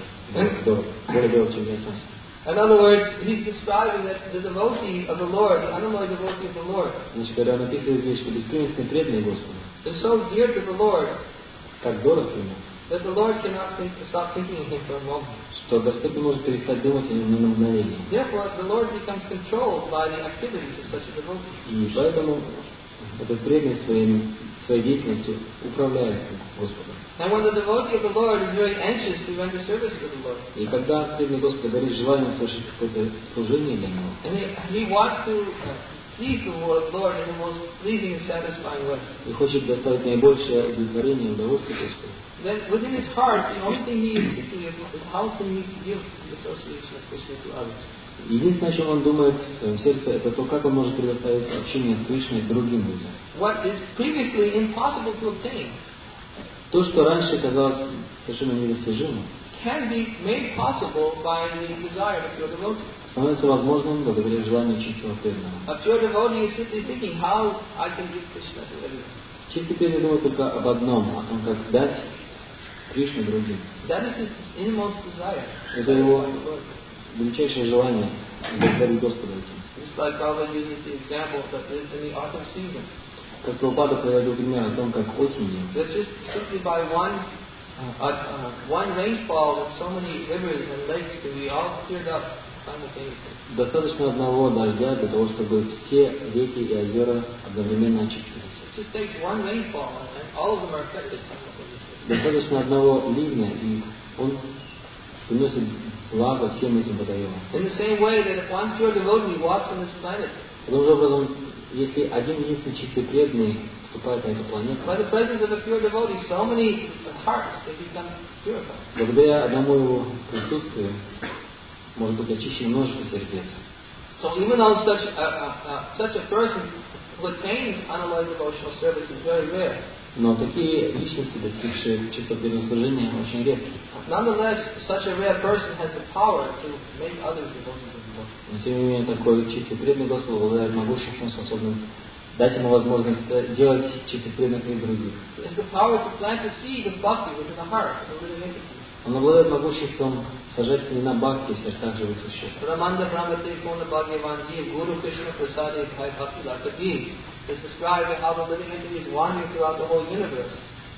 Дорог, более дорог, чем я сам себе. In other words, he's describing that the devotee of the Lord, the unalloyed devotee of the Lord, Значит, когда он описывает здесь, что беспримесный преданный Господу, is so dear to the Lord как дорог ему, that the Lord cannot think, stop thinking of him for a moment. что Господь не может перестать думать о нем ни на мгновение. Therefore, the Lord becomes controlled by the activities of such a devotee. И поэтому этот преданный своим, своей деятельностью управляет Господом. And when the devotee of the Lord is very anxious to render service to the Lord, И когда преданный Господа горит желанием совершить какое-то служение для Него, and he, he wants to uh, please the Lord in the most pleasing and satisfying way, и хочет доставить наибольшее удовлетворение и удовольствие Господу, then within his heart, the only thing he is thinking of is how can he give the association of Krishna to others. единственное, о чем он думает в своем сердце, это то, как он может предоставить общение с Кришной другим людям. What is previously impossible to obtain То, что раньше казалось совершенно недостижимым, can be made possible by the desire of your devotee. становится возможным благодаря желанию чистого преданного. A pure devotee is simply thinking how I can give Krishna to everyone. Чистый преданный думает только об одном, о том, как дать Кришне другим. That is his inmost desire. Это его величайшее желание удовлетворить Господа этим. Just like Prabhupada uses the example that is in the autumn season. Как Прабхупада приводил пример о том, как осенью, That just simply by one uh, uh, one rainfall that so many rivers and lakes can be all cleared up simultaneously. достаточно одного дождя для того, чтобы все реки и озера одновременно очистились. It just takes one rainfall and all of them are affected simultaneously. Достаточно одного ливня, и он приносит благо всем этим водоемам. In the same way that if one pure devotee walks on this planet, Таким же образом, если один единственный чистый преданный вступает на эту планету, by the presence of a pure devotee, so many hearts they become purified. благодаря одному его присутствию может быть очищено множество сердец. So even though such a, a, a, such a person who attains unalloyed devotional service is very rare, Но такие личности, достигшие чистого преданного служения, очень редки. nonetheless, such a rare person has the power to make others devotees of the Lord. Но тем не менее, такой чистый преданный Господу обладает могуществом, способным дать ему возможность делать чистых преданных и других. It has the power to plant the seed of bhakti within the heart of the living entity. Он обладает могуществом сажать семена бхакти в сердцах живых существ. Ramanda Brahmate Pona Bhagyavan Jeev Guru Krishna Prasade Bhai Bhakti Lata Beings is described how the living entity is wandering throughout the whole universe.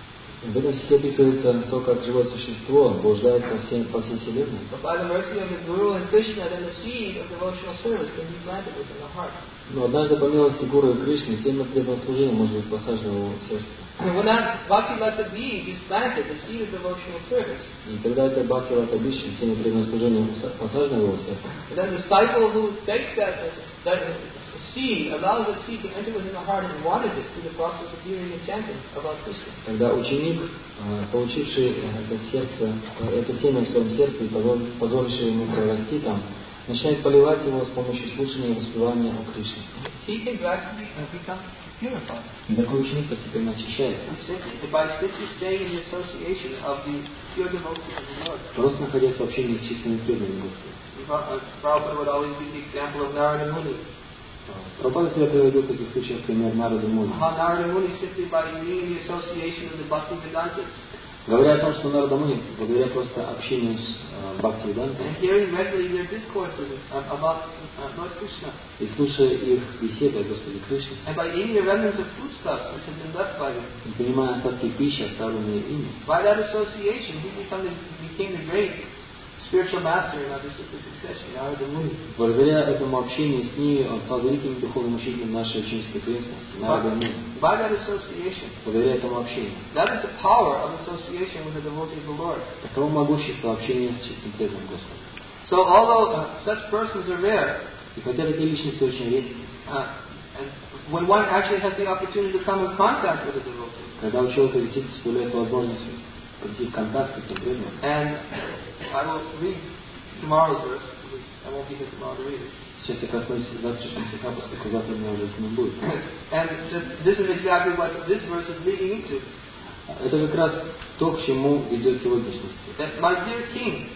В этом стихе описывается то, как живое существо блуждает по всей, по всей Вселенной. But by the mercy of the Guru and Krishna, then the seed of devotional service can be planted within the heart. Но однажды по милости Гуру и Кришны семя преданного служения может быть посажено в его сердце. And when that Bhakti Lata Beings is planted, the seed of devotional service, И когда это Бхакти Лата Биши, семя преданного служения посажено в его сердце, and then the disciple who takes that, that seed, allows that seed to enter within the heart and waters it through the process of hearing and chanting about Krishna. когда ученик, получивший это сердце, это семя в своем сердце и позволивший ему прорасти там, начинает поливать его с помощью слушания и воспевания о Кришне. He can gradually become purified. И такой ученик постепенно очищается. By simply staying in the association of the pure devotees of the Lord. Просто находясь в общении с чистыми преданными Господа. Prabhupada would always give the example of Narada Muni. Прабхупада всегда приводил в таких случаях пример Нарада Муни. How Narada Muni simply by being in the association of the Bhakti Vedantas. Говоря о том, что Нарада Муни, благодаря просто общению с Бхакти Ведантой, And hearing regularly their discourses about Lord Krishna. И слушая их беседы о Господе Кришне, And by eating the remnants of foodstuffs which have been left by them. и понимая остатки пищи, оставленные ими, By that association, he became the, became the great spiritual master in our disciplic succession, Narada Muni. благодаря этому общению с ними, он стал великим духовным учителем нашей ученической преданности, Нарада Муни. By that association, Благодаря этому общению. that is the power of association with the devotee of the Lord. Таково могущество общения с чистым преданным Господом. So although uh, such persons are rare, И хотя такие личности очень редки, uh, and when one actually has the opportunity to come in contact with a devotee, когда у человека действительно появляется возможность прийти в контакт с этим преданным, and I will read tomorrow's verse, because I won't be here tomorrow to read it. сейчас я коснусь завтрашнего стиха, поскольку завтра у меня уже с ним будет. And just, this is exactly what this verse is leading into. Это как раз то, к чему ведет сегодняшний стих. That my dear king,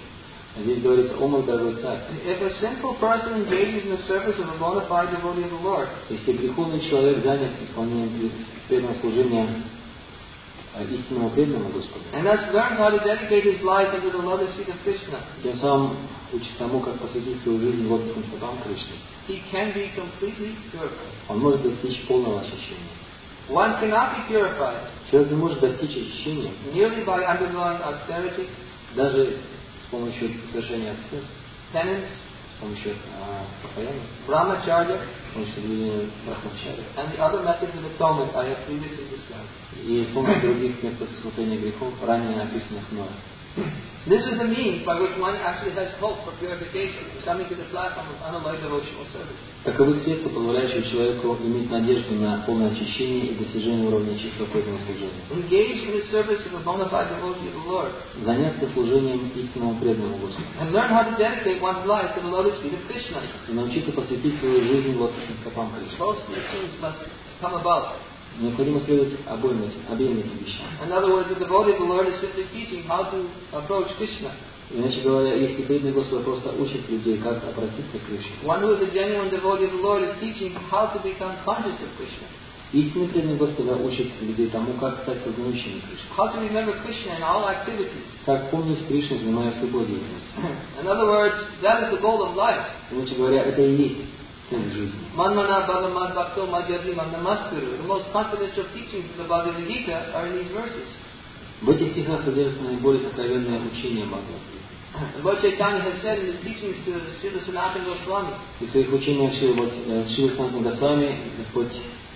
Здесь говорится: «О мой дорогой царь». If a sinful person engages in the service of a bona fide devotee of the Lord, Если греховный человек занят исполнением преданного служения истинного преданного Господу, and thus learns how to dedicate his life into the lotus feet of Krishna, тем самым учит тому, как посвятить свою жизнь лотосным стопам Кришны, he can be completely purified. он может достичь полного очищения. One cannot be purified Человек не может достичь очищения merely by undergoing austerity, даже с помощью совершения аскез, penance, с помощью а, покаяния, brahmacharya, с помощью соблюдения брахмачарьи and the other methods of atonement I have previously described. и с помощью других методов искупления грехов, ранее описанных мною. This is the means by which one actually has hope for purification, coming to the platform of unalloyed devotional service. Таковы средства, позволяющие человеку иметь надежду на полное очищение и достижение уровня чистого преданного служения. Engage in the service of a bona fide devotee of the Lord, Заняться служением истинному преданному Господу. and learn how to dedicate one's life to the lotus feet of Krishna. И научиться посвятить свою жизнь лотосным стопам Кришны. Both these things must come about. Необходимо следовать обоим этим, обеим этим вещам. In other words, the devotee of the Lord is simply teaching how to approach Krishna. Иначе говоря, если преданный Господа просто учит людей, как обратиться к Кришне. One who is a genuine devotee of the Lord is teaching how to become conscious of Krishna. Истинный преданный Господа учит людей тому, как стать познающими Кришны. How to remember Krishna in all activities. Как помнить Кришну, занимаясь любой деятельностью. In other words, that is the goal of life. Иначе говоря, это и есть цель жизни. Manmana bhavamad bhakto madhyadrimam namaskuru. The most confidential teachings of the Bhagavad Gita are in these verses. В этих стихах содержится наиболее сокровенное учение Бхагавад-гиты. Lord Chaitanya has said in his teachings to Srila Sanatana Goswami. И в своих учениях Шрила Санатана Госвами Господь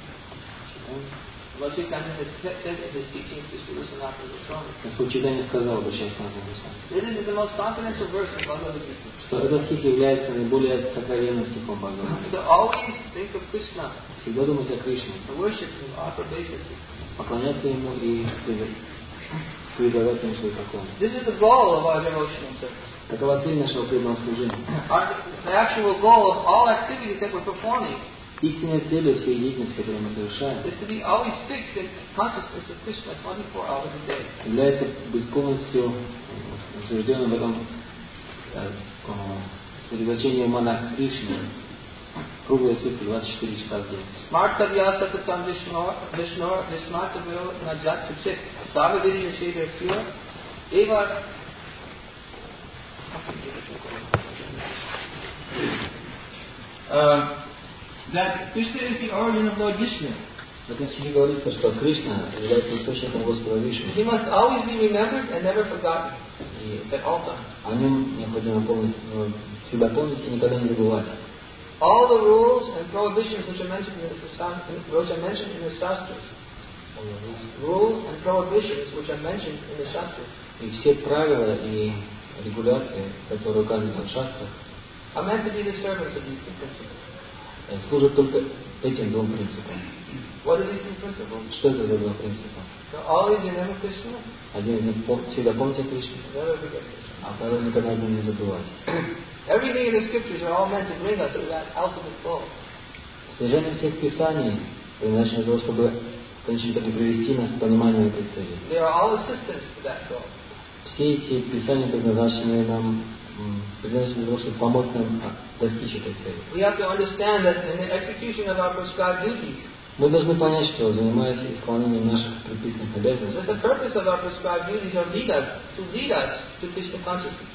Lord Chaitanya has said in his teachings to Srila Sanatana Goswami. Господь Чайтанья сказал, обращаясь к Санатану Госвами, This is the most confidential verse in Bhagavad Gita. что этот стих является наиболее сокровенным стихом Бхагавад-гиты. So always think of Krishna, Всегда думать о Кришне, worship Him, offer obeisances. поклоняться Ему и предавать Ему свой поклон. This is the goal of our devotional service. Такова цель нашего преданного служения. Our, the actual goal of all activities that we're performing Истинной целью всей деятельности, которую мы совершаем, is to be always fixed in consciousness of Krishna twenty-four hours a day. является быть полностью утвержденным в этом э, сосредоточении ума на Кришне круглые сутки, двадцать четыре часа в день. Smarta vyasatatam vishnor, vishnor, vismarta vyo najat chit, savadiri nishedar sura, eva. Uh, that Krishna is the origin of Lord Vishnu. В этом стихе говорится, что Кришна является источником Господа Вишну. He must always be remembered and never forgotten И at all times. о нем необходимо полностью, ну, всегда помнить и никогда не забывать. All the rules and prohibitions which are mentioned in the, which are mentioned in the Shastras, rules and prohibitions which are mentioned in the Shastras, И все правила и регуляции, которые указаны в шастрах, are meant to be the servants of these two principles. служат только этим двум принципам. What are these two principles? Что это за два принципа? So always remember Krishna, Один из них пом- всегда помните о Кришне, never forget Krishna. а второй никогда о нем не забывать. Everything in the scriptures are all meant to bring us to that ultimate goal. Содержание всех писаний предназначено для того, чтобы в конечном итоге привести нас к пониманию этой цели. They are all assistants to that goal. Все эти писания предназначены нам, м, предназначены для того, чтобы помочь нам а, достичь этой цели. We have to understand that in the execution of our prescribed duties, Мы должны понять, что, занимаясь исполнением наших предписанных обязанностей, that the purpose of our prescribed duties are lead us to lead us to Krishna consciousness.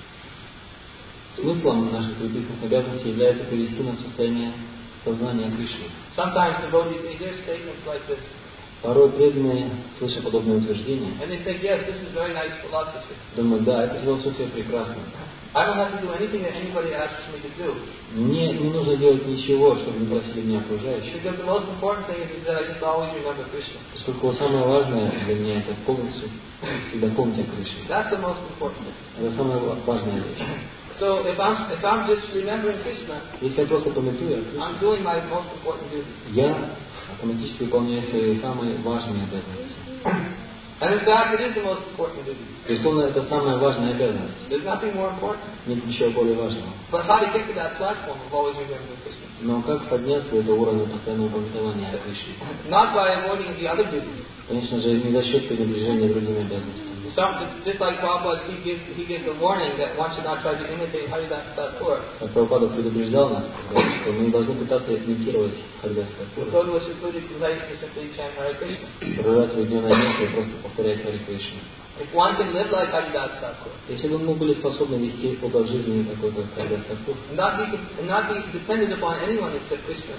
смыслом наших предписанных обязанностей является привести нас в состояние сознания Кришны. Sometimes devotees may hear statements like this, Порой преданные, слыша подобные утверждения, and they think, yes, this is very nice philosophy. думают, да, эта философия прекрасна. I don't have to do anything that anybody asks me to do. Мне не нужно делать ничего, чтобы не просили меня окружающие. Because the most important thing is that I just always remember Krishna. Поскольку самое важное для меня это полностью всегда помнить о Кришне. That's the most important thing. Это самая важная вещь. So if I'm if I'm just remembering Krishna, Если я просто памятую о Кришне, I'm doing my most important duty. я автоматически выполняю свои самые важные обязанности. And in fact, it is the most important duty. Безусловно, это самая важная обязанность. There's nothing more important. Нет ничего более важного. But how to get to that platform of always remembering Krishna? Но как подняться до этого уровня постоянного памятования о Кришне? Not by avoiding the other duties, Конечно же, не за счет пренебрежения другими обязанностями. Богу. So, just like Prabhupada, he gives, he gives a warning that one should not try to imitate Haridas Thakur. Как Прабхупада предупреждал нас, что мы не должны пытаться имитировать Харидас Go Такура, to a secluded place and simply chant Hare Krishna. проживать в уединенном месте и просто повторять Хари Кришну. If one can live like Haridas Thakur, Если бы мы были способны вести образ жизни такой, как Харидас Такур, not be, not be dependent upon anyone except Krishna,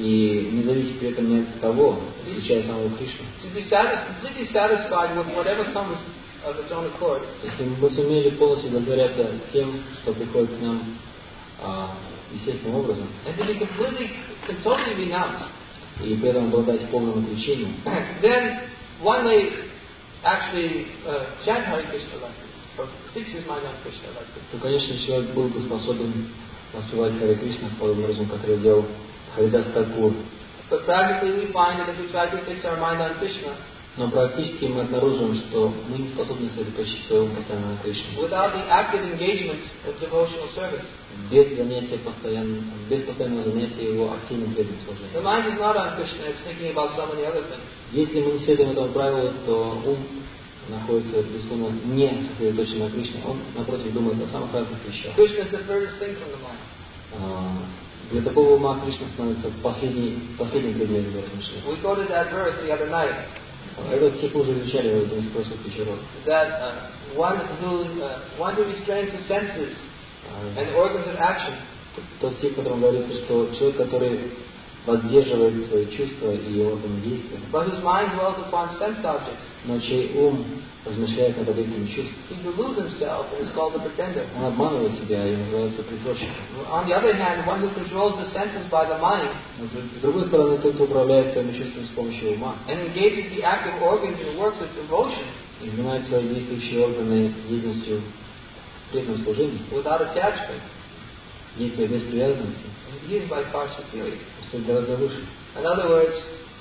и не зависеть при этом ни от кого, исключая самого Кришну, to be satis- completely satisfied with whatever comes of its own accord, если бы мы сумели полностью удовлетворяться тем, что приходит к нам а, естественным образом, and to be completely, totally renounced, и при этом обладать полным отречением, then one may actually uh, chant Hare Krishna like this, or fix his mind on Krishna like this. то, конечно, человек был бы способен воспевать Хари Кришна подобным образом, как это делал Харидас Такур. But practically we find that if we try to fix our mind on Krishna, Но практически мы обнаруживаем, что мы не способны сосредоточить свой ум постоянно на Кришне. without the active engagement of devotional service, Без занятия постоянно, без постоянного занятия его активным преданным the служением. mind is not on Krishna, it's thinking about so many other things. Если мы не следуем этому правилу, то ум находится, безусловно, не сосредоточен на Кришне. Он, напротив, думает о самых разных вещах. Krishna is the furthest thing from the mind. А, Для такого ума Кришна становится последний, последним предметом его размышления. We quoted that verse the other night, Это все уже изучали в один из прошлых вечеров. that uh, one who uh, one who restrains the senses А, and organs of action, Тот стих, в котором говорится, что человек, который поддерживает свои чувства и органы действия, but whose mind dwells upon sense objects, но чей ум размышляет над объектами чувств, he deludes himself and is called a pretender. он обманывает себя и называется притворщиком. On the other hand, one who controls the senses by the mind Но, с другой стороны, тот, кто управляет своими чувствами с помощью ума and engages the active organs in works of devotion и занимает свои действующие органы деятельностью в преданном служении, without attachment, действуя без привязанности, he is by far superior. стоит гораздо выше. In other words,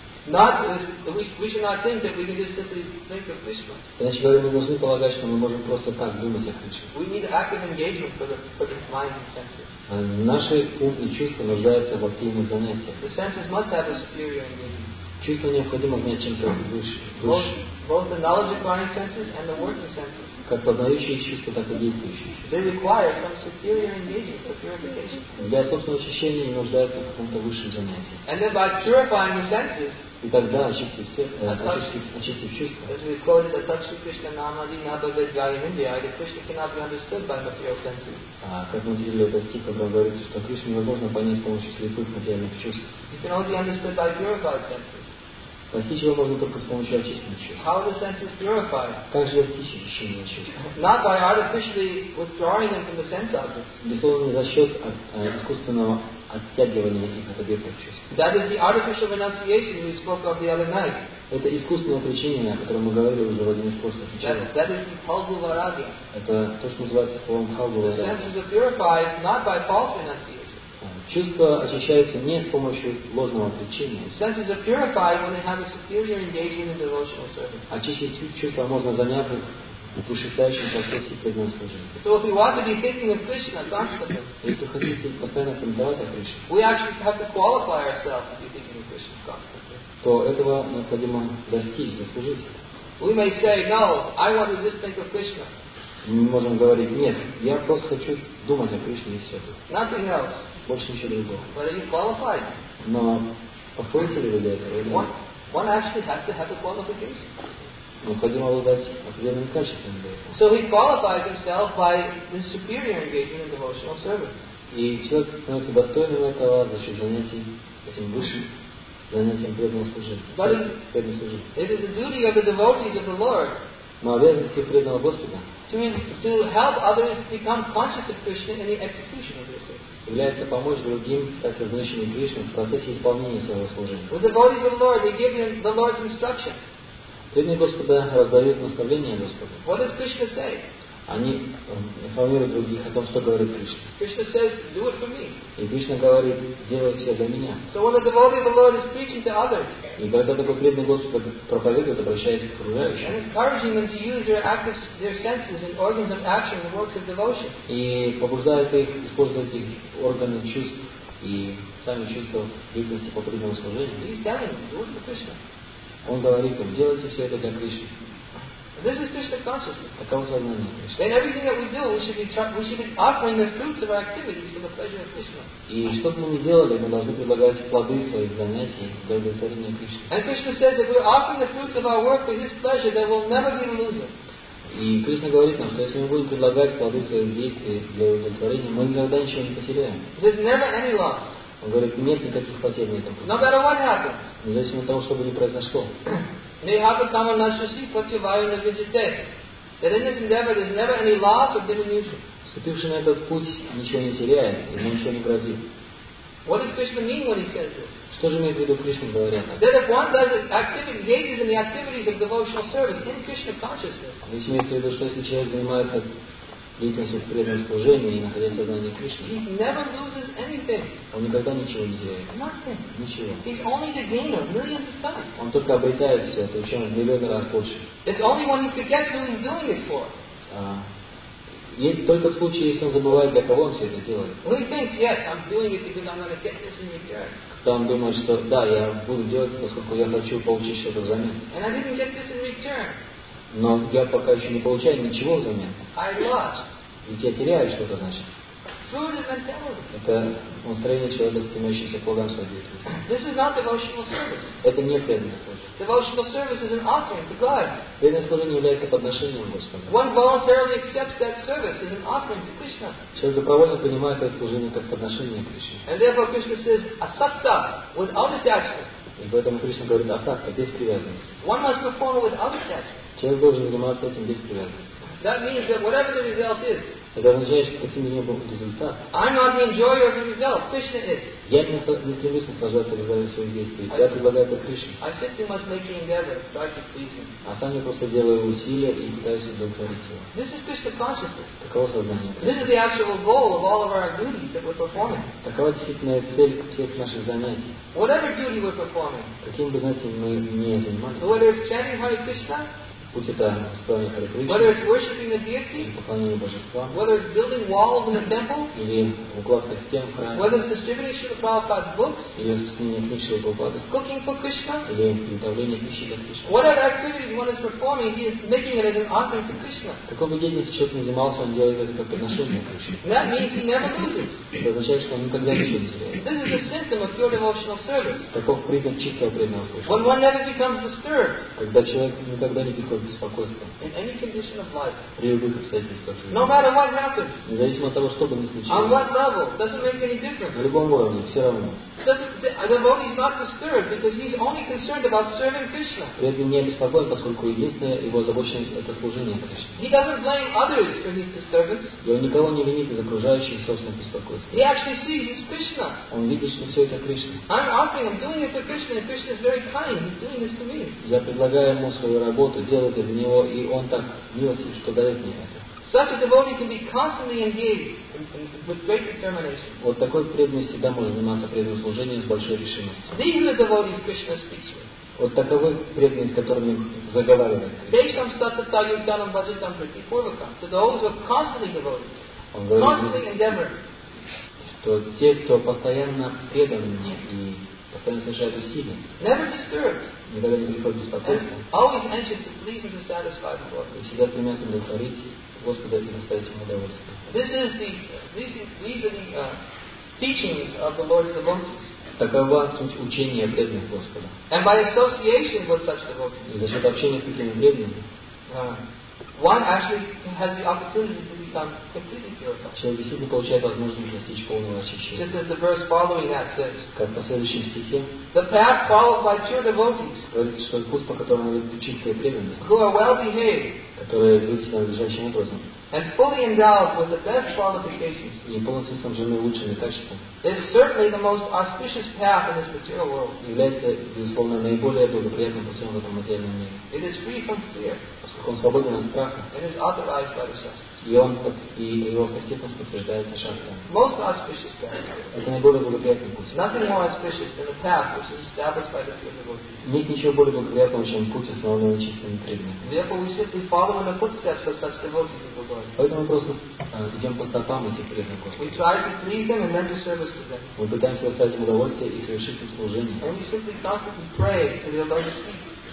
not we, we should not think that we can just simply think of Krishna. Иначе говоря, мы должны полагать, что мы можем просто так думать о Кришне. We need active engagement for the for the mind and senses. А Наши ум и чувства нуждаются в активных занятиях. The senses must have a superior engagement. Чувство необходимо знать чем-то выше, Both, выше. both the knowledge-acquiring senses and the working senses. Как познающие чувства, так и действующие чувства. They require some superior engagement for purification. Для собственного очищения они нуждаются в каком-то высшем занятии. And then by purifying the senses, И тогда, очистив, сердце, э, очистив, очистив чувства, as we quoted, the Takshi Krishna Namadi Nabhavid Gayam India, that Krishna cannot be understood by material senses. а, как мы видели этот стих, в котором говорится, что Кришну невозможно понять с помощью слепых материальных чувств. He can only be understood by purified senses. Постичь его можно только с помощью очищенных чувств. How are the senses purified? Как же достичь очищения чувств? Not by artificially withdrawing them from the sense objects. Безусловно, не за счет от, а, искусственного оттягивания их от объектов чувств. That is the artificial renunciation we spoke of the other night. Это искусственное отречение, о котором мы говорили уже в один из прошлых вечеров. That, that is the Phalgu Vairagya. Это то, что называется словом Пхалгу The Вайрагья. senses are purified not by false renunciation. Чувства очищаются не с помощью ложного отречения. Senses are purified when they have a superior engagement in devotional service. Очистить чувства можно, заняв их в вышестоящем процессе преданного служения. So if we want to be thinking of Krishna constantly, Если хотите постоянно поминать о Кришне, we actually have to qualify ourselves to be thinking of Krishna constantly. то этого необходимо достичь, заслужить. We may say, no, I want to just think of Krishna. Мы можем говорить, нет, я просто хочу думать о Кришне и все. Nothing else. Больше ничего другого. But are you qualified? Но подходите ли вы для этого? Или One, нет? one actually has to have the qualification. Необходимо обладать определенными качествами для этого. So he qualifies himself by this superior engagement in devotional service. И человек становится достойным этого за счет занятий этим высшим занятием преданного служения. But it, Преданного служения. it is the duty of the devotees of the Lord Но обязанности преданного Господа to, to help others become conscious of Krishna in the execution of their service. является помочь другим стать сознающими Кришну в процессе исполнения своего служения. The devotees of the Lord, they give him the Lord's instruction. Преданные Господа раздают наставления Господа. What does Krishna say? Они э, информируют других о том, что говорит Кришна. Krishna says, do it for me. И Кришна говорит, делай все для меня. So when the devotee of the Lord is preaching to others И когда такой преданный Господа проповедует, обращаясь к окружающим, and encouraging them to use their active, their senses and organs of action in the works of devotion, и побуждает их использовать их органы чувств и сами чувства в деятельности по преданному служению, he's telling them, do it for Krishna. он говорит им, делайте все это для Кришны. This is Krishna consciousness. Таково сознание Кришны. Then everything that we do, we should be try, we should be offering the fruits of our activities for the pleasure of Krishna. И что бы мы ни делали, мы должны предлагать плоды своих занятий для удовлетворения Кришны. And Krishna says that we're offering the fruits of our work for His pleasure, there will never be a loser. И Кришна говорит нам, что если мы будем предлагать плоды своих действий для удовлетворения, мы никогда ничего не потеряем. There's never any loss. Он говорит, нет никаких потерь на этом пути. No matter what happens. Независимо от того, что бы ни произошло. That in this endeavor there's never any loss or diminution. Вступивший на этот путь ничего не теряет, ему ничего не грозит. What does Krishna mean when he says this? Что же имеет в виду Кришна, говоря так? That if one does activity, engages in the activities of devotional service in Krishna consciousness, Здесь имеется в виду, что если человек занимается деятельностью преданного служения и находясь в сознании Кришны, he never loses anything. он никогда ничего не теряет. Nothing. Ничего. He's only the gainer millions of times. Он только обретает все, причем в миллионы раз больше. It's only when he forgets who he's doing it for. А, и только в случае, если он забывает, для кого он все это делает. When he thinks, yes, I'm doing it because I'm going to get this in return. Когда он думает, что да, я буду делать, поскольку я хочу получить что-то взамен. And I didn't get this in return. Но я пока еще не получаю ничего взамен. I lost. Ведь я теряю что-то, значит. Fruit is mentality. Это настроение человека, стремящегося к плодам своей деятельности. This is not devotional service. Это не преданное служение. Devotional service is an offering to God. Преданное служение является подношением Господу. One voluntarily accepts that service as an offering to Krishna. Человек добровольно принимает это служение как подношение Кришне. And therefore Krishna says, asakta, without attachment. И поэтому Кришна говорит асакта, без привязанности. One must perform it without attachment. Человек должен заниматься этим без привязанности. That means that whatever the result is, это означает, что каким бы ни был результат, I'm not the enjoyer of the result. Krishna is. я не, не стремлюсь наслаждаться результатом своих действий. Я предлагаю это Кришне. I simply must make the endeavor, try to please him. А сам я просто делаю усилия и пытаюсь удовлетворить его. This is Krishna consciousness. Таково сознание. This is the actual goal of all of our duties that we're performing. Такова действительно цель всех наших занятий. Whatever duty we're performing, каким бы занятием мы не занимались, whether it's chanting Hare Krishna, будь это исполнение Харе Кришны, whether it's worshiping the deity, или поклонение божествам, whether it's building walls in the temple, или укладка стен в храме, whether it's distributing Srila Prabhupada's books, или распространение книг Шрилы Прабхупады, cooking for Krishna, или приготовление пищи для Кришны. whatever activities one is performing, he is making it as an offering to Krishna. Какой бы деятельностью человек не занимался, он делает это как подношение Кришне. That means he never loses. Это означает, что он никогда ничего не теряет. This is a symptom of pure devotional service. Таков признак чистого преданного служения. When one never becomes disturbed Когда человек никогда не приходит в беспокойство in any condition of life, при любых обстоятельствах жизни. no matter what happens, Независимо от того, что бы ни on случилось, what level, doesn't make any difference. на любом уровне, все равно. Doesn't, the devotee is not disturbed because he's only concerned about serving Krishna. Преданный не обеспокоен, поскольку единственная его озабоченность – это служение Кришне. He doesn't blame others for his disturbance. И он никого не винит из окружающих собственных беспокойств. He actually sees it's Krishna. Он видит, что все это Кришна. I'm offering, I'm doing it for Krishna, and Krishna is very kind. He's doing this to me. Я предлагаю ему свою работу, делать это для него, и он так милостив, что дает мне это. Such a devotee can be constantly engaged in, in, with great determination. Вот такой преданный всегда может заниматься преданным служением с большой решимостью. These are the devotees Krishna speaks with. Вот таковы преданные, с которыми заговаривает Кришна. Desham satata yudhanam bhajatam pratipurvakam. To those who are constantly devoted, Он constantly говорит, endeavoring. что те, кто постоянно предан мне и постоянно совершает усилия, Never disturbed, никогда не приходит and беспокойство, always anxious to please and to satisfy the Lord. и всегда стремятся удовлетворить Господа и доставить ему удовольствие. This is the these, these are the uh, teachings of the Lord's devotees. Такова суть учения преданных Господа. And by association with such devotees, И за счет общения с такими преданными, uh, one actually has the opportunity to become completely purified. человек действительно получает возможность достичь полного очищения. Just as the verse following that says, Как в последующем стихе the path followed by pure devotees говорится, что путь, по которому идут чистые преданные, who are well behaved которые ведут себя надлежащим образом, and fully endowed with the best qualifications, и полностью снабжены лучшими качествами, is certainly the most auspicious path in this material world. является, безусловно, наиболее благоприятным путем в этом материальном мире, It is free from fear. поскольку он свободен от страха, It is authorized by the Shastra. и он под, и его авторитетность подтверждается шастрами. Most auspicious path. Это наиболее благоприятный путь. Nothing more auspicious than the path which is established by the pure devotees. Нет ничего более благоприятного, чем путь, основанный на чистыми преданными. Therefore, we simply follow in the footsteps of such devotees of the Lord. Поэтому мы просто э, идем по стопам этих преданных We Господа. try to please them and render service to them. Мы пытаемся доставить им удовольствие и совершить им служение. And we simply constantly pray to their lotus feet.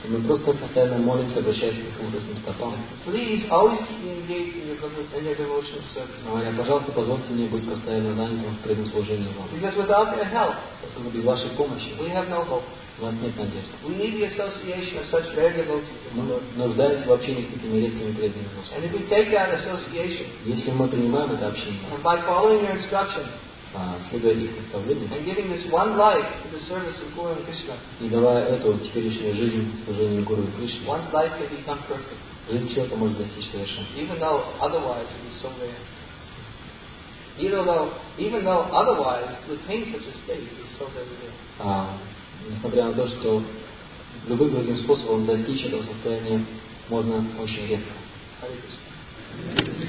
Мы просто постоянно молимся, обращаясь к Его крестным стопам. Please always keep me engaged in your, in your devotional service. Говоря, пожалуйста, позвольте мне быть постоянно занятым в преданном служении вам. Because without their help, Поскольку без вашей помощи we have no hope. у вас нет надежды. We need the association of such rare devotees in the Мы Lord. нуждаемся в общении с такими редкими преданными Господу. And if we take that association, Если мы принимаем это общение, and by following their instruction, а, следуя их наставлениям, and giving this one life to the service of Guru and Krishna, и давая эту теперешнюю жизнь служению Гуру и Кришне, one's life can become perfect, жизнь человека может достичь совершенства. even though otherwise it is so rare. Even though, even though otherwise to attain such a state is so very rare. А, несмотря на то, что любым другим способом достичь этого состояния можно очень редко. Hare Krishna.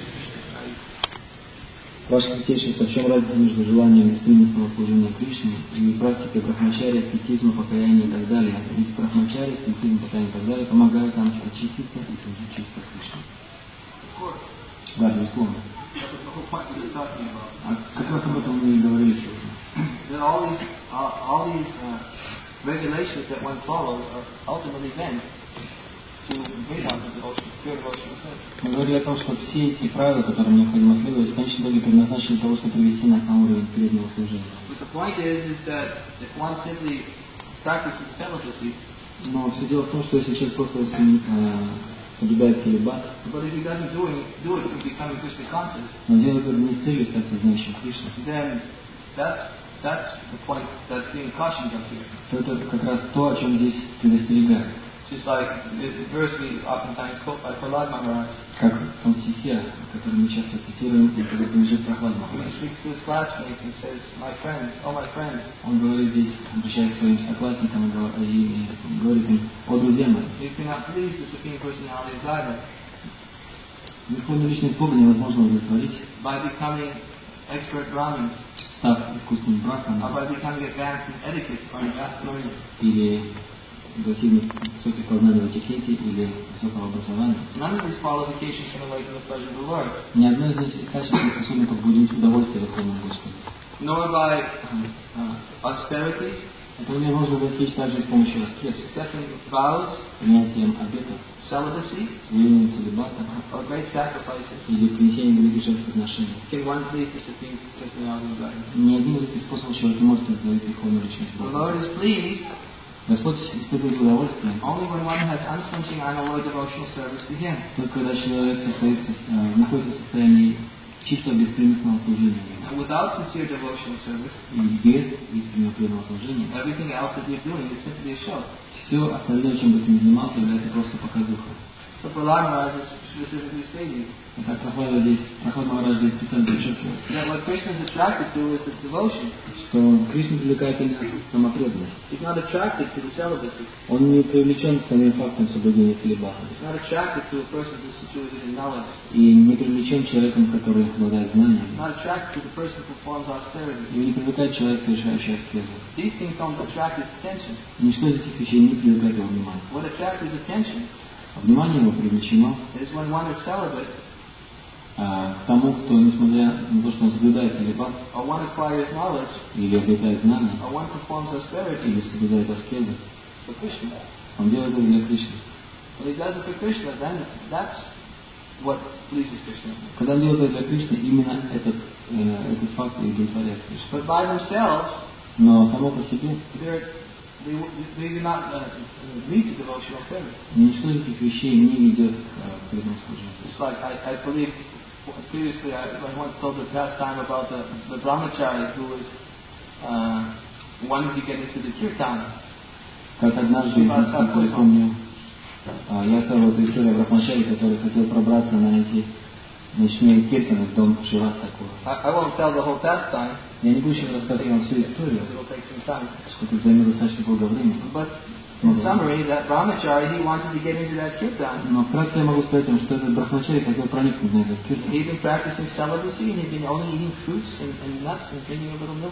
Ваше Святейшество, в чем разница между желанием беспримесного служения Кришне и практикой брахмачарья, аскетизма, покаяния и так далее? Ведь брахмачарья, аскетизм, покаяние и так далее помогают нам очиститься и служить чисто Кришне. Да, безусловно. А как раз об этом мы и говорили сегодня. That all these, all, all these uh, regulations that one follows are ultimately meant to bring one to devotion, pure devotional service. Мы говорили о том, что все эти правила, которым необходимо следовать, в конечном итоге предназначены для того, чтобы привести нас на уровень переднего служения. But the point is, is that if one simply practices celibacy, Но все дело в том, что если человек просто э, соблюдает целибат, but if he doesn't do it, do it to becoming Krishna conscious, но делает это не с целью стать сознающим Кришну, then that's that's the point that's being cautioned of here. то это как раз то, о чем здесь предостерегают. Just like the verse we oftentimes quote by Prahlad Maharaj. Как в том стихе, который мы часто цитируем, когда принадлежит Прохлад He Махарадж. speaks to his classmates and says, "My friends, oh my friends, Он говорит здесь, обращаясь к своим соклассникам и говор- и говорит им: «О, друзья мои, you cannot please the Supreme Personality of Godhead Верховную Личность Бога невозможно удовлетворить, by becoming expert Brahmins, став искусственным or брахманом by becoming advanced in etiquette or in vast learning. или достигнуть высоких познаний в этикете или высокого образования. None of these qualifications can awaken the pleasure of the Lord, Ни одно из этих качеств не способно побудить удовольствие Верховному Господу. nor by uh, austerity, Это невозможно достичь также с помощью аскезы, accepting vows, принятием обетов, celibacy, соблюдением целибата or great sacrifices. или принесением великих жертвоприношений. Can one please the Supreme Personality of Godhead? Ни один из этих способов человек не может удовлетворить Верховную Личность The Бога. Lord is pleased Господь испытывает удовольствие only when one has unflinching unalloyed devotional service to Him. только когда человек состоится, э, находится в состоянии чисто беспримесного служения Ему. And without sincere devotional service, И без искреннего преданного служения everything else that you're doing is simply a show. все остальное, чем бы ты ни занимался, является просто показухой. So Prahlad Maharaj is specifically stating Итак, Прохлада здесь, Прохлад Махарадж здесь специально подчеркивает, that what Krishna is attracted to is this devotion. что Кришна привлекает именно самопреданность. He's not attracted to the celibacy. Он не привлечен самим фактом соблюдения целибата. He's not attracted to a person who's situated in knowledge. И не привлечен человеком, который обладает He's знаниями. not attracted to the person who performs austerity. Его не привлекает человек, совершающий аскезу. These things don't attract his attention. Ничто из этих вещей не привлекает его внимания. What attracts his attention Внимание его привлечено is when one is celibate, а, к тому, кто, несмотря на то, что он соблюдает целибат, or one acquires knowledge, или обретает знания, or one performs austerity или соблюдает аскезу, for Krishna. он делает это для Кришны. When he does it for Krishna, then that's what pleases Krishna. Когда он делает это для Кришны, именно этот, э, этот факт и удовлетворяет Кришну. But by themselves, Но само по себе they're, they, they do not uh, lead to devotional service. ничто из этих вещей не ведет к преданному служению. It's like, I, I believe, previously I, I once told the pastime about the, the brahmachari who was uh, wanting to get into the kirtan. Как однажды, я помню, я оставил эту историю о брахмачаре, который хотел пробраться на эти ночные киртаны в дом Шивас такого. I, I won't tell the whole pastime. Я не буду сейчас рассказывать вам всю историю, It'll take some time. поскольку это займет достаточно много времени. But in summary, that brahmachari, he wanted to get into that kirtan. Но вкратце я могу сказать вам, что этот брахмачари хотел проникнуть на этот киртан. He'd been practicing celibacy and he'd been only eating fruits and, and nuts and drinking a little milk.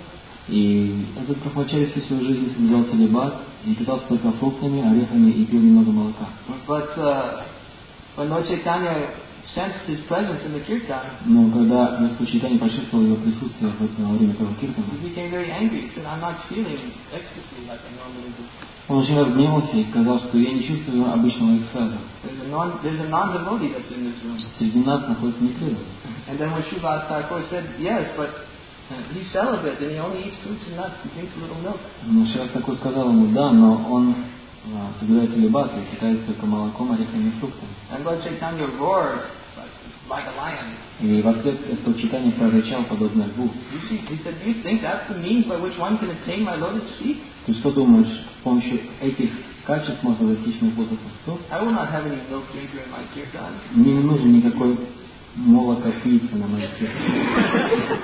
И этот брахмачари всю свою жизнь соблюдал целибат и питался только фруктами, орехами и пил немного молока. But uh, when Lord Chaitanya sensed his presence in the kirtan, Но когда Господь Чайтанья почувствовал его присутствие во время этого киртана, he became very angry. He said, I'm not feeling ecstasy like I normally do. Он очень разгневался и сказал, что я не чувствую обычного экстаза. There's a non, there's a non-devotee that's in this room. Среди нас находится непреданный. And then when Srivas Thakur said, yes, but he's celibate and he only eats fruits and nuts, he drinks a little milk. Но Шрivас Тхакур сказал ему, да, но он а, соблюдает целибат и питается только молоком, орехами и фруктами. And Lord Chaitanya roared like a lion. И в ответ Господь Чайтанья прорычал подобно льву. You see, he said, do you think that's the means by which one can attain my lotus feet? Ты что думаешь, с помощью этих качеств можно достичь моих лотосных стоп? I will not have any milk drinker in my kirtan. Мне не нужен никакой молокопийца на моей kirtan.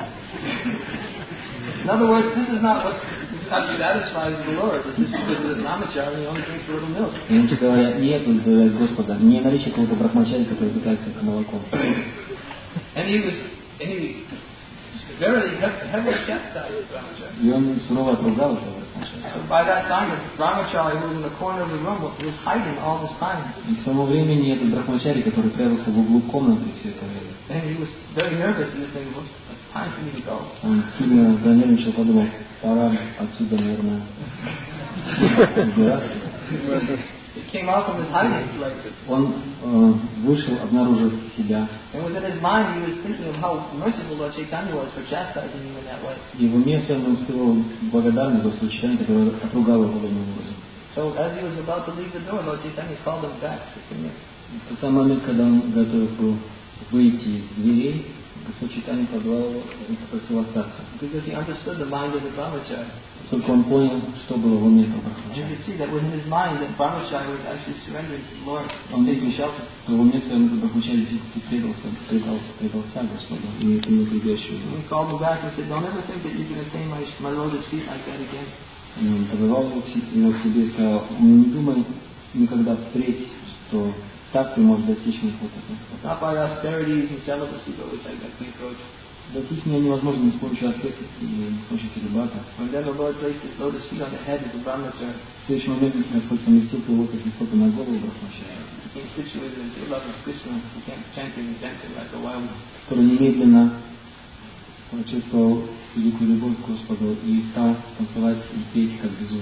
In other words, this is not what satisfies the Lord. This is because the brahmachari and he only drinks a little milk. Иначе говоря, не это удовлетворяет Господа, не наличие какого-то брахмачари, который питается только молоком. And he was, and he very heavily chastised the brahmachari. И он сурово отругал этого брахмачари. So by that time, the brahmachari who was in the corner of the room was hiding all this time. И к тому времени этот брахмачари, который прятался в углу комнаты все это время, And he was very nervous and he was thinking, well, it's time for me to go. он сильно занервничал, подумал, пора отсюда, наверное, убираться. He came out from his hiding place. Он э, вышел, обнаружив себя. And within his mind, he was thinking of how merciful Lord Chaitanya was for chastising him in that way. И в уме своем он испытывал благодарность Господу Чайтанье, который отругал его подобным образом. So as he was about to leave the door, Lord Chaitanya called him back to come here. В тот момент, когда он готов был выйти из дверей, Господь Чайтанья позвал его и попросил остаться. Because he understood the mind of the brahmachari. Поскольку он понял, что было в уме этого And you брахмачари. could see that within his mind, that brahmachari was actually surrendering to the Lord. Он видел, что в уме своем этот брахмачари действительно предался, предался, предался Господу и не прибежал его. He called him back and said, don't ever think that you can attain my, my lotus feet like that again. Он позвал его к себе и сказал, не думай никогда впредь, что так ты можешь достичь моих лотосных стоп. Not by austerities and celibacy, but which I got the approach. Достичь меня невозможно ни с помощью аскезности, ни с помощью целибата. And then the Lord placed his lotus feet on the head of the brahmachari. В следующий момент Господь поместил твои лотосные стопы на голову брахмачари, He became situated into the love of Krishna. He began chanting and dancing like a wild man. который немедленно почувствовал великую любовь к Господу и стал танцевать и петь как безумный.